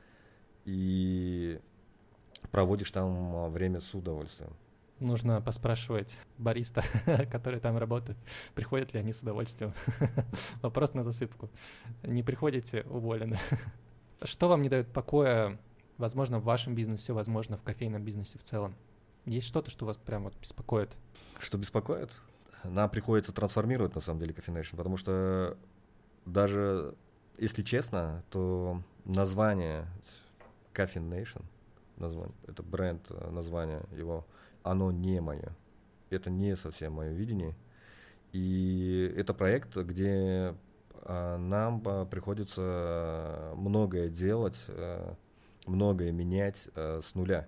И проводишь там время с удовольствием. Нужно поспрашивать бариста, которые там работают, приходят ли они с удовольствием. Вопрос на засыпку. Не приходите — уволены. Что вам не дает покоя, возможно, в вашем бизнесе, возможно, в кофейном бизнесе в целом? Есть что-то, что вас прям вот беспокоит? Что беспокоит? Нам приходится трансформировать, на самом деле, Coffee Nation, потому что даже, если честно, то название Coffee Nation, название, это бренд, название его, оно не мое. Это не совсем мое видение. И это проект, где а, нам а, приходится многое делать, а, многое менять а, с нуля.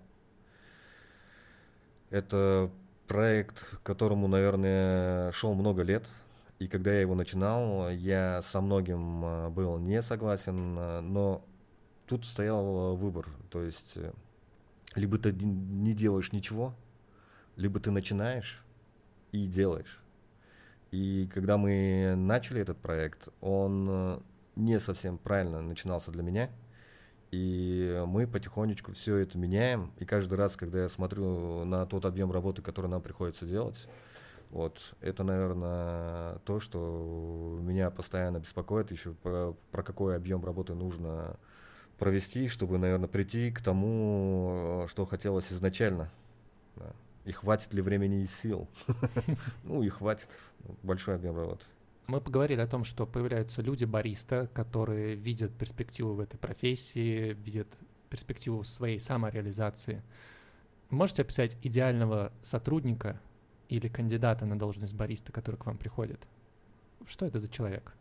Это проект, которому, наверное, шел много лет. И когда я его начинал, я со многим а, был не согласен, а, но тут стоял выбор. То есть либо ты не делаешь ничего, либо ты начинаешь и делаешь. И когда мы начали этот проект, он не совсем правильно начинался для меня. И мы потихонечку все это меняем. И каждый раз, когда я смотрю на тот объем работы, который нам приходится делать, вот, это, наверное, то, что меня постоянно беспокоит. Еще про, про какой объем работы нужно провести, чтобы, наверное, прийти к тому, что хотелось изначально. Да. И хватит ли времени и сил? Ну, и хватит. Большой объем работы. Мы поговорили о том, что появляются люди-бариста, которые видят перспективу в этой профессии, видят перспективу в своей самореализации. Можете описать идеального сотрудника или кандидата на должность бариста, который к вам приходит? Что это за человек?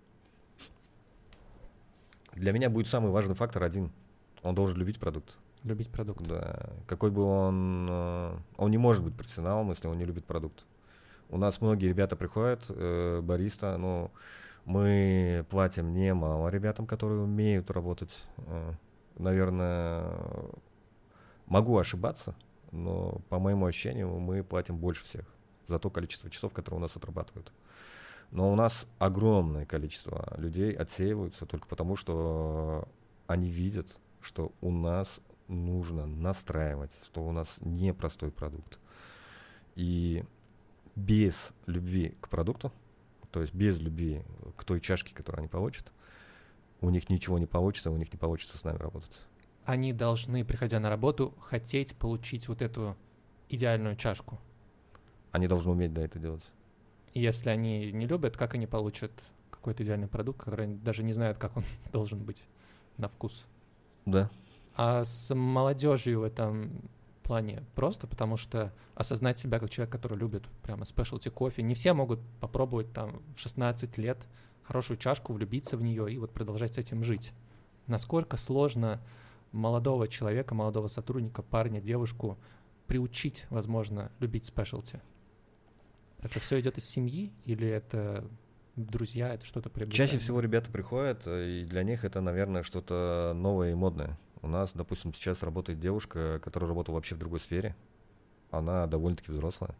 Для меня будет самый важный фактор один. Он должен любить продукт. Любить продукт. Да. Какой бы он... Он не может быть профессионалом, если он не любит продукт. У нас многие ребята приходят, э, бариста, но мы платим немало ребятам, которые умеют работать. Э, наверное, могу ошибаться, но по моему ощущению мы платим больше всех за то количество часов, которые у нас отрабатывают. Но у нас огромное количество людей отсеиваются только потому, что они видят, что у нас нужно настраивать, что у нас непростой продукт. И без любви к продукту, то есть без любви к той чашке, которую они получат, у них ничего не получится, у них не получится с нами работать. Они должны, приходя на работу, хотеть получить вот эту идеальную чашку. Они должны уметь, да, это делать. И если они не любят, как они получат какой-то идеальный продукт, который они даже не знают, как он должен быть на вкус? Да. А с молодежью в этом плане просто, потому что осознать себя как человек, который любит прямо спешлти кофе, не все могут попробовать там в шестнадцать лет хорошую чашку, влюбиться в нее и вот продолжать с этим жить. Насколько сложно молодого человека, молодого сотрудника, парня, девушку приучить, возможно, любить спешлти? Это все идет из семьи или это друзья, это что-то приобретаемое? Чаще всего ребята приходят, и для них это, наверное, что-то новое и модное. У нас, допустим, сейчас работает девушка, которая работала вообще в другой сфере. Она довольно-таки взрослая.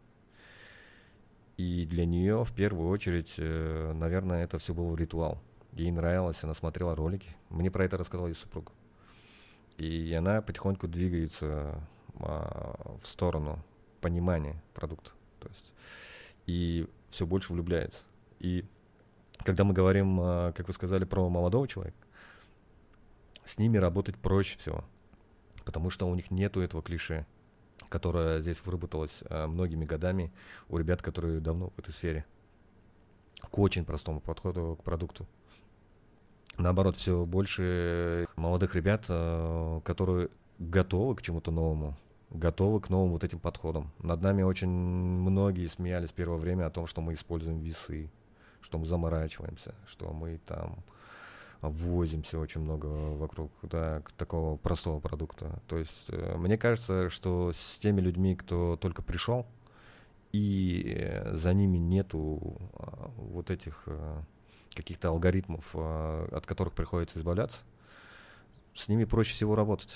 И для нее в первую очередь, наверное, это все был ритуал. Ей нравилось, она смотрела ролики. Мне про это рассказал ее супруг. И она потихоньку двигается а, в сторону понимания продукта. То есть, и все больше влюбляется. И когда мы говорим, а, как вы сказали, про молодого человека, с ними работать проще всего, потому что у них нету этого клише, которое здесь выработалось а, многими годами у ребят, которые давно в этой сфере, к очень простому подходу к продукту. Наоборот, все больше молодых ребят, а, которые готовы к чему-то новому, готовы к новым вот этим подходам. Над нами очень многие смеялись в первое время о том, что мы используем весы, что мы заморачиваемся, что мы там возимся очень много вокруг, да, такого простого продукта. То есть э, мне кажется, что с теми людьми, кто только пришел, и за ними нету а, вот этих а, каких-то алгоритмов, а, от которых приходится избавляться, с ними проще всего работать.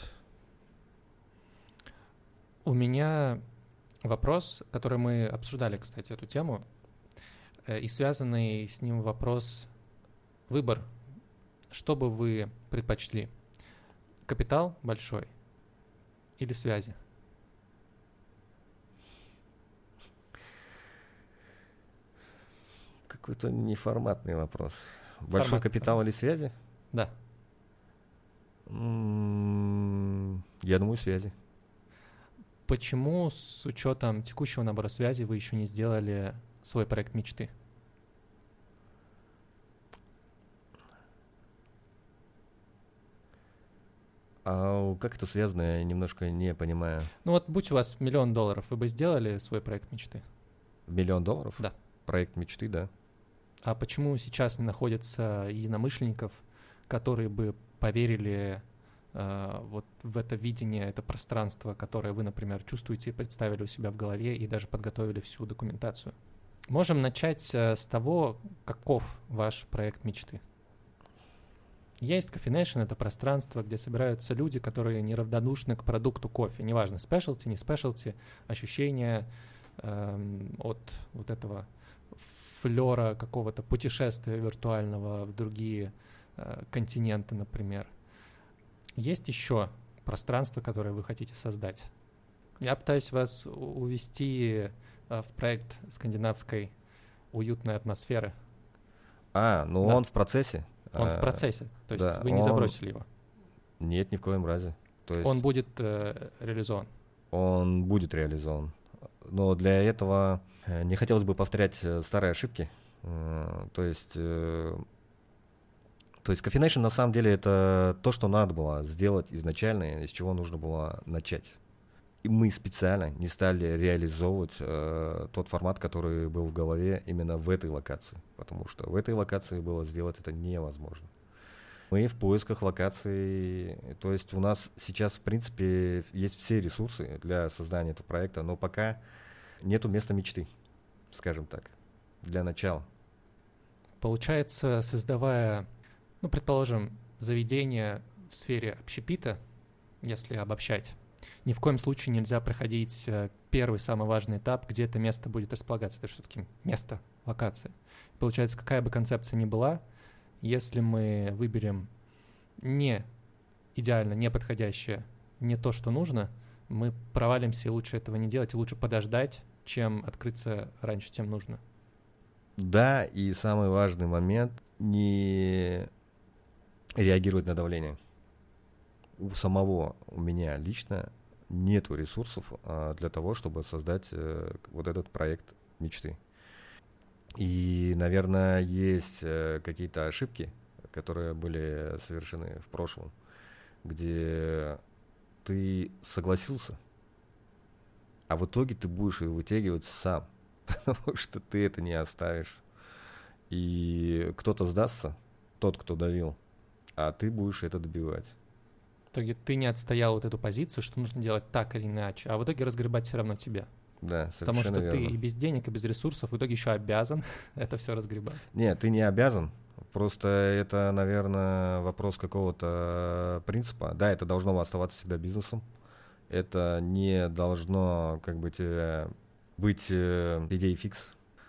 У меня вопрос, который мы обсуждали, кстати, эту тему, э, и связанный с ним вопрос выбор. Что бы вы предпочли? Капитал большой или связи? Какой-то неформатный вопрос. Большой Формат, капитал формат. или связи? Да. М, Я думаю, связи. Почему с учетом текущего набора связей вы еще не сделали свой проект мечты? А как это связано, я немножко не понимаю. Ну вот будь у вас миллион долларов, вы бы сделали свой проект мечты? Миллион долларов? Да. Проект мечты, да. А почему сейчас не находятся единомышленников, которые бы поверили э, вот в это видение, это пространство, которое вы, например, чувствуете, представили у себя в голове и даже подготовили всю документацию? Можем начать э, с того, каков ваш проект мечты. Есть Coffee Nation, это пространство, где собираются люди, которые неравнодушны к продукту кофе. Неважно, спешлти, не спешлти, ощущения э, от вот этого флера какого-то путешествия виртуального в другие э, континенты, например. Есть еще пространство, которое вы хотите создать? Я пытаюсь вас увести э, в проект скандинавской уютной атмосферы. А, ну Да. он в процессе. Он в А, процессе, то есть да, вы не он- забросили его. Нет, ни в коем разе. То есть Он будет э, реализован. он будет реализован. Но для этого э, не хотелось бы повторять э, старые ошибки. Э, То есть, э, то есть Coffee Nation на самом деле это то, что надо было сделать изначально, из чего нужно было начать. И мы специально не стали реализовывать э, тот формат, который был в голове именно в этой локации, потому что в этой локации было сделать это невозможно. Мы в поисках локаций, то есть у нас сейчас, в принципе, есть все ресурсы для создания этого проекта, но пока нету места мечты, скажем так, для начала. Получается, создавая, ну, предположим, заведение в сфере общепита, если обобщать, ни в коем случае нельзя проходить э, первый, самый важный этап, где это место будет располагаться. Это все-таки место, локация. Получается, какая бы концепция ни была, если мы выберем не идеально, не подходящее, не то, что нужно, мы провалимся, и лучше этого не делать, и лучше подождать, чем открыться раньше, чем нужно. Да, и самый важный момент — не реагировать на давление. У самого, у меня лично нету ресурсов а, для того, чтобы создать э, вот этот проект мечты. И, наверное, есть э, какие-то ошибки, которые были совершены в прошлом, где ты согласился, а в итоге ты будешь его вытягивать сам, потому что ты это не оставишь. И кто-то сдастся, тот, кто давил, а ты будешь это добивать. В итоге ты не отстоял вот эту позицию, что нужно делать так или иначе, а в итоге разгребать все равно тебя. Да, Потому совершенно что верно. ты и без денег, и без ресурсов в итоге еще обязан это все разгребать. Нет, ты не обязан. Просто это, наверное, вопрос какого-то принципа. Да, это должно оставаться всегда бизнесом. Это не должно, как бы, тебе быть э, идеей фикс.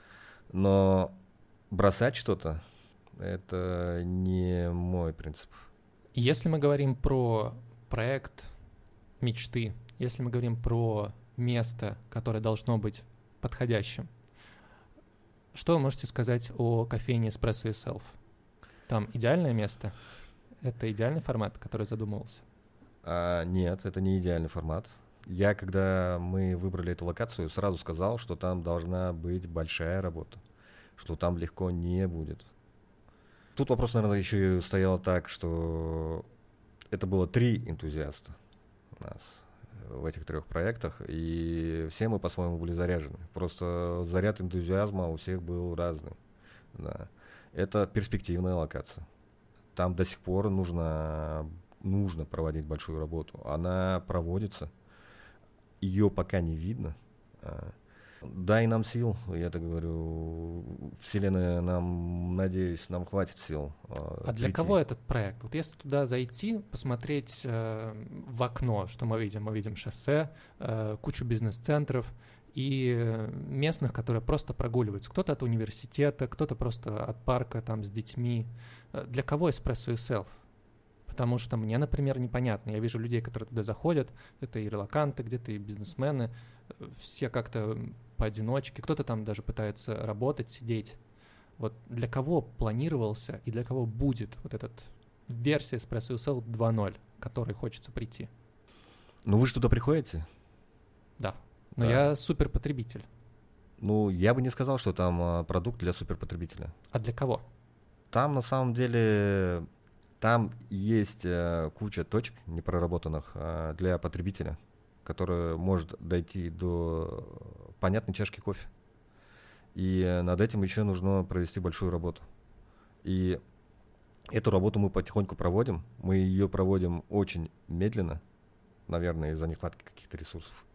Но бросать что-то — это не мой принцип. Если мы говорим про проект мечты, если мы говорим про место, которое должно быть подходящим, что вы можете сказать о кофейне Espresso Yourself? Там идеальное место? Это идеальный формат, который задумывался? А, нет, это не идеальный формат. Я, когда мы выбрали эту локацию, сразу сказал, что там должна быть большая работа, что там легко не будет. Тут вопрос, наверное, еще и стоял так, что это было три энтузиаста у нас в этих трех проектах, и все мы по-своему были заряжены. Просто заряд энтузиазма у всех был разный. Да. Это перспективная локация. там до сих пор нужно, нужно проводить большую работу. Она проводится, ее пока не видно. Дай нам сил, я так говорю, Вселенная нам, надеюсь, нам хватит сил. А для прийти. Кого этот проект? Вот если туда зайти, посмотреть э, в окно, что мы видим? Мы видим шоссе, э, кучу бизнес-центров и местных, которые просто прогуливаются. Кто-то от университета, кто-то просто от парка там с детьми. Для кого Espresso Yourself? Потому что мне, например, непонятно. Я вижу людей, которые туда заходят, это и релоканты где-то, и бизнесмены, все как-то поодиночке, кто-то там даже пытается работать, сидеть. Вот для кого планировался и для кого будет вот эта версия Espresso Yourself два ноль, к которой хочется прийти? Ну вы же туда приходите? Да, но да. Я суперпотребитель. Ну, я бы не сказал, что там а, продукт для суперпотребителя. А для кого? Там на самом деле, там есть а, куча точек непроработанных а, для потребителя, который может дойти до понятной чашки кофе. И над этим еще нужно провести большую работу. И эту работу мы потихоньку проводим. Мы ее проводим очень медленно, наверное, из-за нехватки каких-то ресурсов,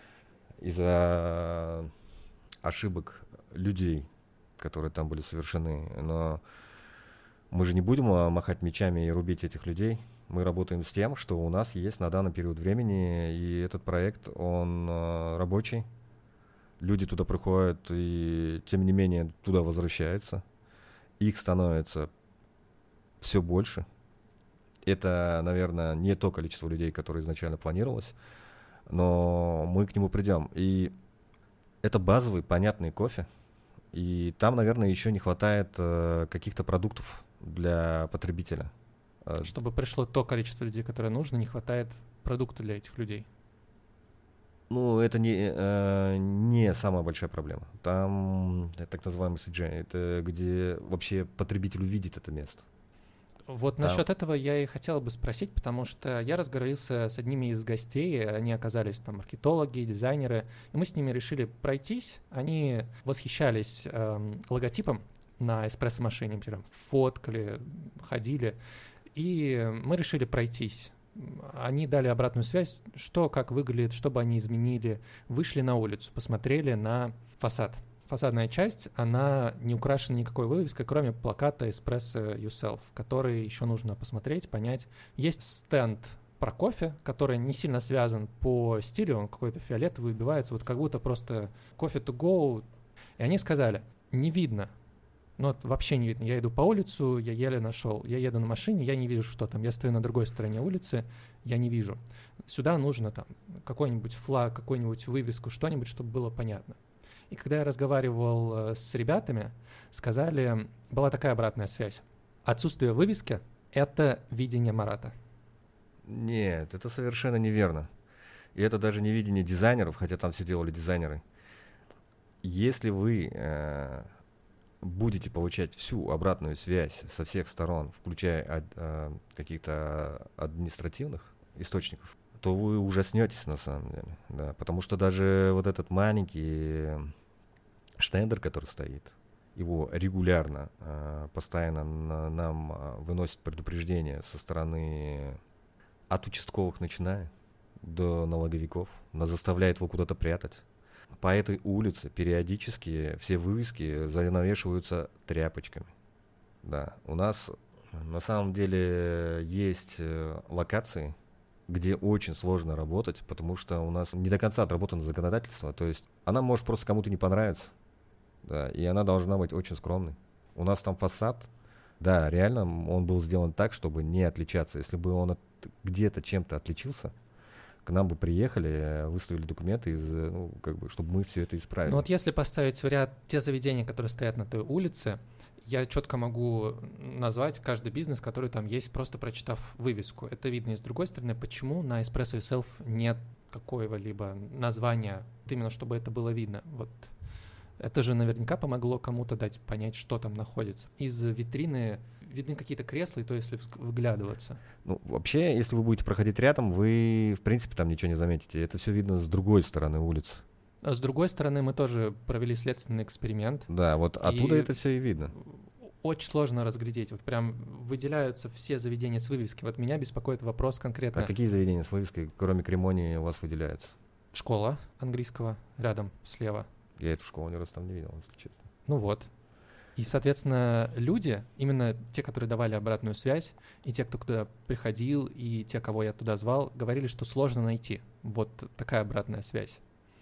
из-за ошибок людей, которые там были совершены. Но мы же не будем махать мечами и рубить этих людей. Мы работаем с тем, что у нас есть на данный период времени, и этот проект, он э, рабочий. Люди туда приходят, и тем не менее туда возвращаются. Их становится все больше. Это, наверное, не то количество людей, которое изначально планировалось, но мы к нему придем. И это базовый, понятный кофе. И там, наверное, еще не хватает э, каких-то продуктов для потребителя. Чтобы пришло то количество людей, которое нужно, не хватает продукта для этих людей. Ну, это не, э, не самая большая проблема. Там так называемый си джей, это где вообще потребитель увидит это место. Вот там. Насчет этого я и хотел бы спросить, потому что я разговорился с одними из гостей, они оказались там маркетологи, дизайнеры, и мы с ними решили пройтись. Они восхищались э, логотипом на эспрессо-машине, прям фоткали, ходили. И мы решили пройтись. Они дали обратную связь, что, как выглядит, что бы они изменили. Вышли на улицу, посмотрели на фасад. Фасадная часть, она не украшена никакой вывеской, кроме плаката Espresso Yourself, который еще нужно посмотреть, понять. Есть стенд про кофе, который не сильно связан по стилю, он какой-то фиолетовый, выбивается, вот как будто просто кофе to go. И они сказали, не видно. Ну, вот вообще не видно. Я иду по улицу, я еле нашел. Я еду на машине, я не вижу, что там. Я стою на другой стороне улицы, я не вижу. Сюда нужно там какой-нибудь флаг, какую-нибудь вывеску, что-нибудь, чтобы было понятно. И когда я разговаривал с ребятами, сказали, была такая обратная связь. Отсутствие вывески — это видение Марата. Нет, это совершенно неверно. И это даже не видение дизайнеров, хотя там все делали дизайнеры. Если вы... Э- будете получать всю обратную связь со всех сторон, включая от, э, каких-то административных источников, то вы ужаснетесь на самом деле. Да, потому что даже вот этот маленький штендер, который стоит, его регулярно, э, постоянно на, нам э, выносят предупреждения со стороны от участковых, начиная до налоговиков, нас заставляет его куда-то прятать. По этой улице периодически все вывески занавешиваются тряпочками. Да, у нас на самом деле есть локации, где очень сложно работать, потому что у нас не до конца отработано законодательство. То есть она может просто кому-то не понравиться, да, и она должна быть очень скромной. У нас там фасад, да, реально он был сделан так, чтобы не отличаться. Если бы он от, где-то чем-то отличился, к нам бы приехали, выставили документы, из, ну, как бы, чтобы мы все это исправили. Ну вот если поставить в ряд те заведения, которые стоят на той улице, я четко могу назвать каждый бизнес, который там есть, просто прочитав вывеску. Это видно. И с другой стороны, почему на Espresso Yourself нет какого-либо названия, именно чтобы это было видно. Вот это же наверняка помогло кому-то дать понять, что там находится. Из витрины видны какие-то кресла, и то если вглядываться. Ну, вообще, если вы будете проходить рядом, вы, в принципе, там ничего не заметите. Это все видно с другой стороны улицы. А с другой стороны, мы тоже провели следственный эксперимент. Да, вот оттуда это все и видно. очень сложно разглядеть. Вот прям выделяются все заведения с вывески. Вот меня беспокоит вопрос конкретно. А какие заведения с вывеской, кроме Кремонии, у вас выделяются? Школа английского рядом, слева. Я эту школу ни разу там не видел, если честно. Ну вот. И, соответственно, люди, именно те, которые давали обратную связь, и те, кто туда приходил, и те, кого я туда звал, говорили, что сложно найти. Вот такая обратная связь.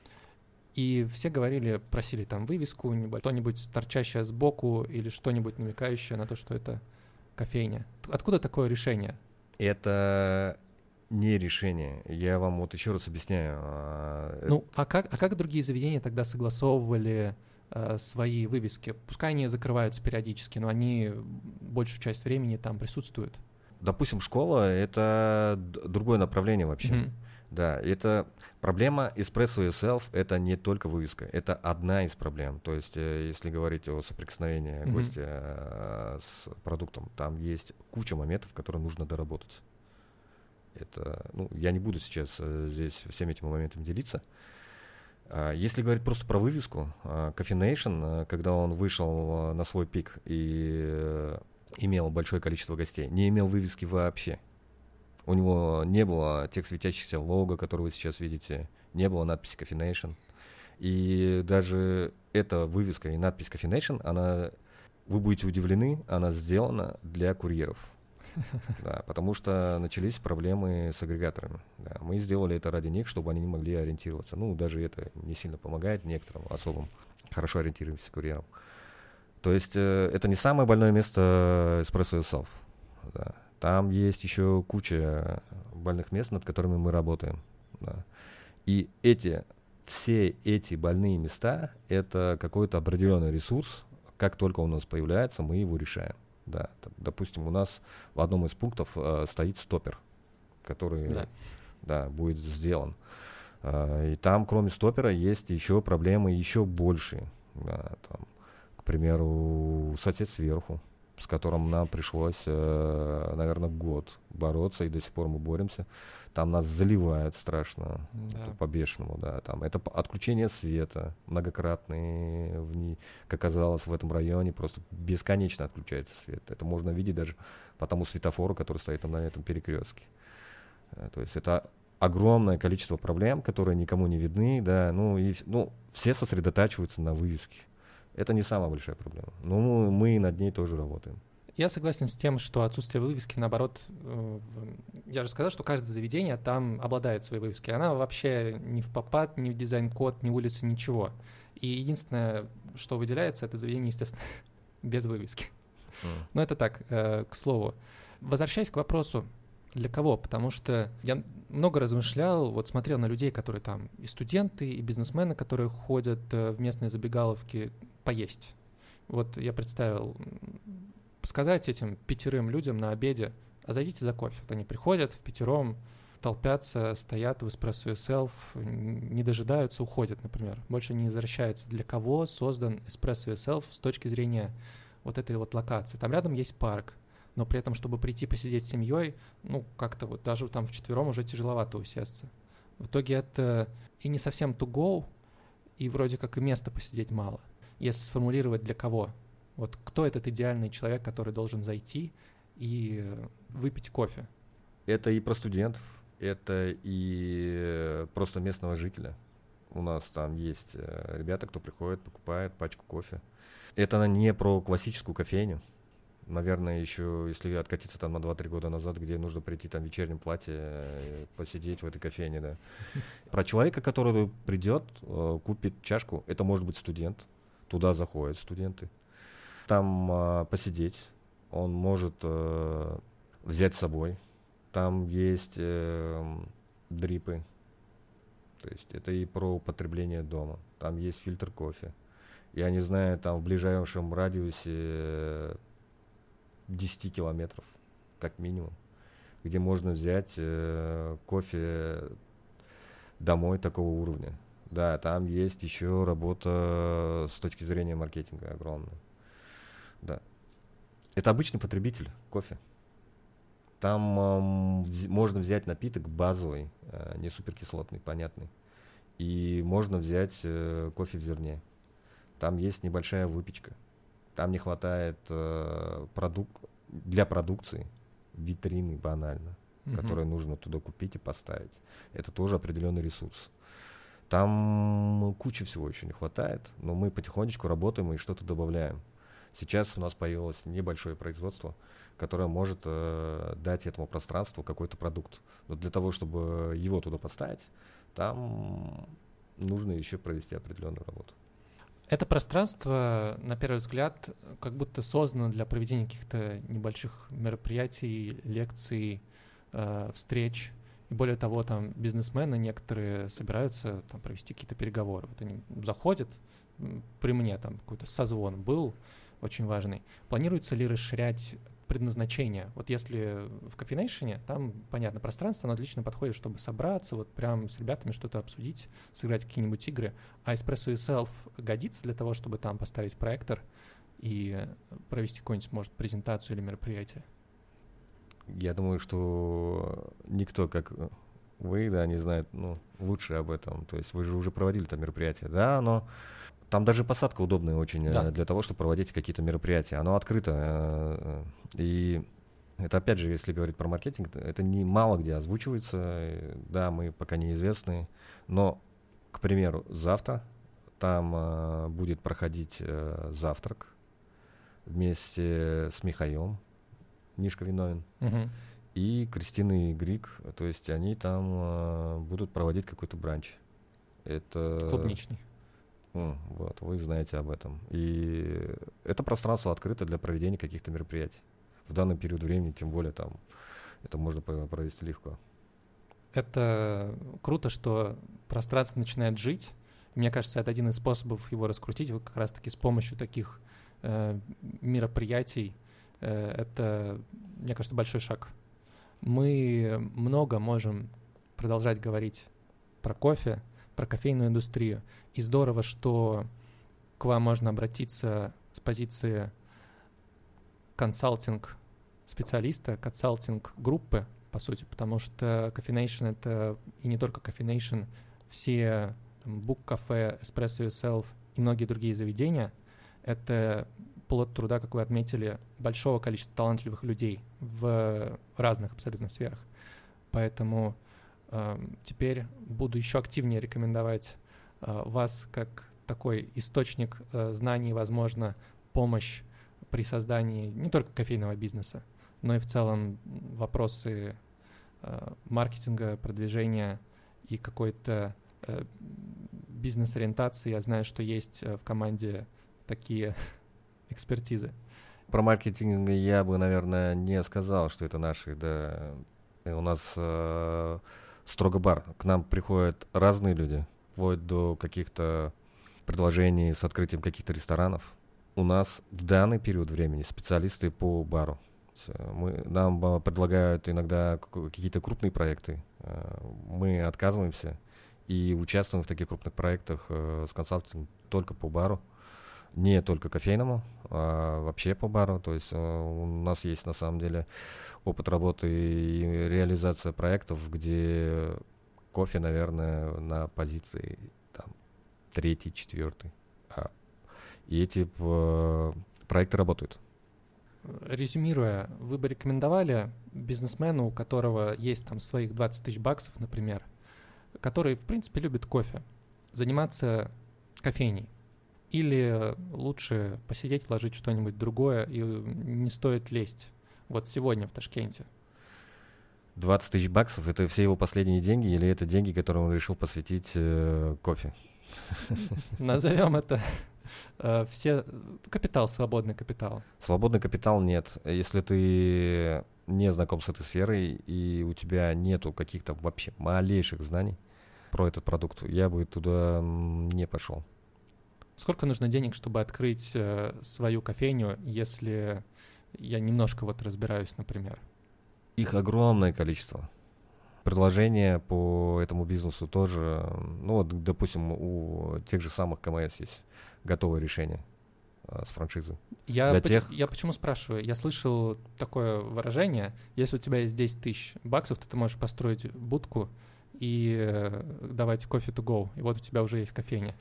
И все говорили, просили там вывеску, что-нибудь торчащее сбоку или что-нибудь намекающее на то, что это кофейня. Откуда такое решение? Это не решение. Я вам вот еще раз объясняю. Ну, а как, а как другие заведения тогда согласовывали э, свои вывески? Пускай они закрываются периодически, но они большую часть времени там присутствуют. Допустим, школа — это другое направление вообще. Mm-hmm. Да, это проблема Espresso Yourself — это не только вывеска, это одна из проблем. То есть, если говорить о соприкосновении mm-hmm. гостя с продуктом, там есть куча моментов, которые нужно доработать. Это, ну, я не буду сейчас здесь всеми этими моментами делиться. Если говорить просто про вывеску, Coffee Nation, когда он вышел на свой пик и имел большое количество гостей, не имел вывески вообще. У него не было тех светящихся лого, которые вы сейчас видите, не было надписи Coffee Nation. И даже эта вывеска и надпись Coffee Nation, она, вы будете удивлены, она сделана для курьеров. Да, потому что начались проблемы с агрегаторами. Да, мы сделали это ради них, чтобы они не могли ориентироваться. Ну, даже это не сильно помогает некоторым особым, хорошо ориентирующимся курьерам. То есть э, это не самое больное место Espresso Yourself. Да. Там есть еще куча больных мест, над которыми мы работаем. Да. И эти, все эти больные места — это какой-то определенный ресурс. Как только он у нас появляется, мы его решаем. Да. Допустим, у нас в одном из пунктов э, стоит стоппер, который да. Да, будет сделан. Э, и там, кроме стоппера, есть еще проблемы еще большие. Да, там, к примеру, сосед сверху, с которым нам пришлось, э, наверное, год бороться, и до сих пор мы боремся. Там нас заливают страшно, да. по-бешеному, да. Там это отключение света многократные, в ней, как оказалось, в этом районе просто бесконечно отключается свет. Это можно видеть даже по тому светофору, который стоит там на этом перекрестке. То есть это огромное количество проблем, которые никому не видны, да. Ну и ну все сосредотачиваются на вывеске. Это не самая большая проблема. Но мы, мы над ней тоже работаем. Я согласен с тем, что отсутствие вывески, наоборот, э, я же сказал, что каждое заведение там обладает своей вывеской. Она вообще не в попад, не в дизайн-код, не улица, ничего. И единственное, что выделяется, это заведение, естественно, без вывески. Mm. Но это так, э, к слову. Возвращаясь к вопросу, для кого? Потому что я много размышлял, вот смотрел на людей, которые там и студенты, и бизнесмены, которые ходят э, в местные забегаловки поесть. Вот я представил... сказать этим пятерым людям на обеде, а зайдите за кофе. Вот они приходят в пятером, толпятся, стоят в Espresso Yourself, не дожидаются, уходят, например. Больше не возвращаются. Для кого создан Espresso Yourself с точки зрения вот этой вот локации? Там рядом есть парк, но при этом, чтобы прийти посидеть с семьей, ну, как-то вот даже там вчетвером уже тяжеловато усесться. В итоге это и не совсем to go, и вроде как и места посидеть мало. Если сформулировать для кого? Вот кто этот идеальный человек, который должен зайти и выпить кофе? Это и про студентов, это и просто местного жителя. У нас там есть ребята, кто приходит, покупает пачку кофе. Это не про классическую кофейню. Наверное, еще если откатиться там на два-три года назад, где нужно прийти там в вечернем платье, посидеть в этой кофейне, да. Про человека, который придет, купит чашку, это может быть студент. Туда заходят студенты. Там э, посидеть, он может э, взять с собой. Там есть э, дрипы, то есть это и про употребление дома. Там есть фильтр кофе. Я не знаю, там в ближайшем радиусе десять километров, как минимум, где можно взять э, кофе домой такого уровня. Да, там есть еще работа с точки зрения маркетинга огромная. Да. Это обычный потребитель кофе. Там эм, вз- можно взять напиток базовый, э, не суперкислотный, понятный. И можно взять э, кофе в зерне. Там есть небольшая выпечка. Там не хватает э, продук... для продукции витрины банально, mm-hmm. которые нужно туда купить и поставить. Это тоже определенный ресурс. Там куча всего еще не хватает, но мы потихонечку работаем и что-то добавляем. Сейчас у нас появилось небольшое производство, которое может э, дать этому пространству какой-то продукт. Но для того, чтобы его туда поставить, там нужно еще провести определенную работу. Это пространство, на первый взгляд, как будто создано для проведения каких-то небольших мероприятий, лекций, э, встреч. И более того, там бизнесмены некоторые собираются там провести какие-то переговоры. Вот они заходят, при мне там какой-то созвон был очень важный. Планируется ли расширять предназначение? Вот если в Coffeenation, там, понятно, пространство, оно отлично подходит, чтобы собраться, вот прям с ребятами что-то обсудить, сыграть какие-нибудь игры. А Espresso Yourself годится для того, чтобы там поставить проектор и провести какую-нибудь, может, презентацию или мероприятие? Я думаю, что никто, как вы, да, не знает, ну, лучше об этом. То есть вы же уже проводили там мероприятие, да, но там даже посадка удобная очень, да, для того, чтобы проводить какие-то мероприятия. Оно открыто. И это, опять же, если говорить про маркетинг, это не мало где озвучивается. Да, мы пока неизвестны, но, к примеру, завтра там будет проходить завтрак вместе с Михаилом Нишка Виновин uh-huh. и Кристиной Грик, то есть они там э, будут проводить какой-то бранч. Это клубничный. М, вот, вы знаете об этом. И это пространство открыто для проведения каких-то мероприятий. В данный период времени, тем более, там это можно провести легко. Это круто, что пространство начинает жить. Мне кажется, это один из способов его раскрутить, вот как раз-таки с помощью таких э, мероприятий. Это, мне кажется, большой шаг. Мы много можем продолжать говорить про кофе, про кофейную индустрию. И здорово, что к вам можно обратиться с позиции консалтинг-специалиста, консалтинг-группы, по сути, потому что Coffeenation — это и не только Coffeenation, все Book Cafe, Espresso Yourself и многие другие заведения — это плод труда, как вы отметили, большого количества талантливых людей в разных абсолютно сферах. Поэтому э, теперь буду еще активнее рекомендовать э, вас как такой источник э, знаний, возможно, помощь при создании не только кофейного бизнеса, но и в целом вопросы э, маркетинга, продвижения и какой-то э, бизнес-ориентации. Я знаю, что есть в команде такие экспертизы. Про маркетинг я бы, наверное, не сказал, что это наши, да. У нас э, строго бар. К нам приходят разные люди, вплоть до каких-то предложений с открытием каких-то ресторанов. У нас в данный период времени специалисты по бару. Мы, нам предлагают иногда какие-то крупные проекты. Мы отказываемся и участвуем в таких крупных проектах э, с консалтингом только по бару. Не только кофейному, а вообще по бару. То есть у нас есть на самом деле опыт работы и реализация проектов, где кофе, наверное, на позиции там, третий, четвертый. А, и эти э, проекты работают. Резюмируя, вы бы рекомендовали бизнесмену, у которого есть там своих двадцать тысяч баксов, например, который, в принципе, любит кофе, заниматься кофейней? Или лучше посидеть, вложить что-нибудь другое, и не стоит лезть вот сегодня в Ташкенте? двадцать тысяч баксов — это все его последние деньги, или это деньги, которые он решил посвятить э, кофе? Назовем это э, все капитал, свободный капитал. Свободный капитал нет. Если ты не знаком с этой сферой, и у тебя нету каких-то вообще малейших знаний про этот продукт, я бы туда не пошел. Сколько нужно денег, чтобы открыть э, свою кофейню, если я немножко вот разбираюсь, например? Их огромное количество. Предложения по этому бизнесу тоже, ну вот, допустим, у тех же самых КМС есть готовое решение э, с франшизы. Я, Для поч- тех... я почему спрашиваю? Я слышал такое выражение: если у тебя есть десять тысяч баксов, то ты можешь построить будку и э, давать кофе to go, и вот у тебя уже есть кофейня.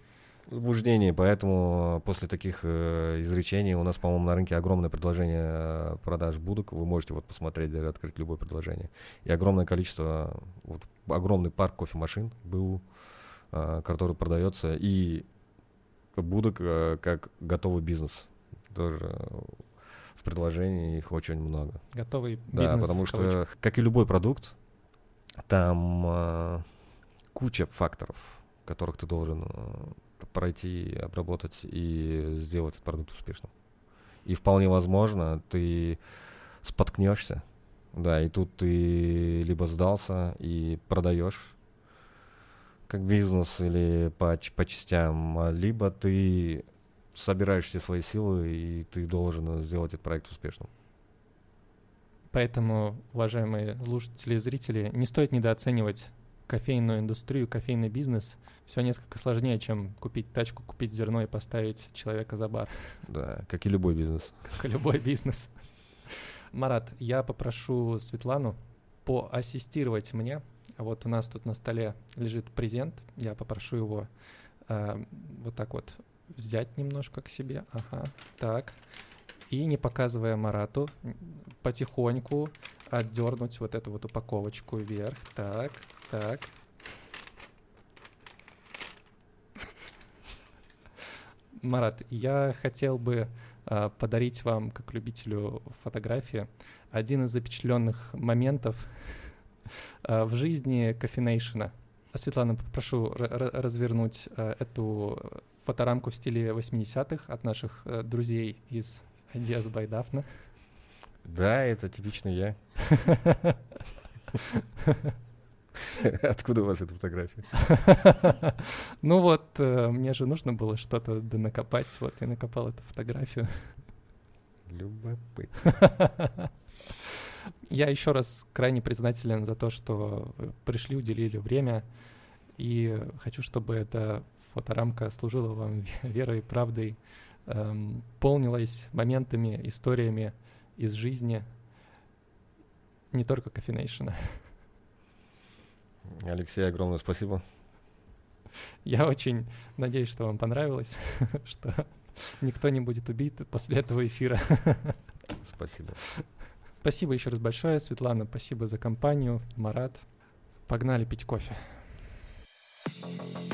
Заблуждение, поэтому после таких э, изречений у нас, по-моему, на рынке огромное предложение э, продаж будок. Вы можете вот посмотреть, даже открыть любое предложение. И огромное количество, вот, огромный парк кофемашин был, э, который продается, и будок э, как готовый бизнес. Тоже э, в предложении их очень много. Готовый бизнес. Да, потому что, как и любой продукт, там э, куча факторов, которых ты должен э, пройти, обработать и сделать этот продукт успешным. И вполне возможно, ты споткнешься, да, и тут ты либо сдался и продаешь как бизнес или по, по частям, либо ты собираешь все свои силы и ты должен сделать этот проект успешным. Поэтому, уважаемые слушатели и зрители, не стоит недооценивать кофейную индустрию, кофейный бизнес. Все несколько сложнее, чем купить тачку, купить зерно и поставить человека за бар. Да, как и любой бизнес. Как и любой бизнес. Марат, я попрошу Светлану поассистировать мне. Вот у нас тут на столе лежит презент. Я попрошу его э, вот так вот взять немножко к себе. Ага, так. И, не показывая Марату, потихоньку отдернуть вот эту вот упаковочку вверх. Так, так. Марат, я хотел бы э, подарить вам, как любителю фотографии, один из запечатленных моментов э, в жизни Кофенейшена. Светлана, попрошу р- развернуть э, эту фоторамку в стиле восьмидесятых от наших э, друзей из Ideas by Daphne. Да, это типично я. Откуда у вас эта фотография? Ну вот, э, мне же нужно было что-то накопать, вот я накопал эту фотографию. Любопытно. Я еще раз крайне признателен за то, что пришли, уделили время, и хочу, чтобы эта фоторамка служила вам верой и правдой, эм, полнилась моментами, историями из жизни не только Кофенейшена. Алексей, огромное спасибо. Я очень надеюсь, что вам понравилось, что никто не будет убит после этого эфира. Спасибо. Спасибо еще раз большое, Светлана, спасибо за компанию, Марат. Погнали пить кофе.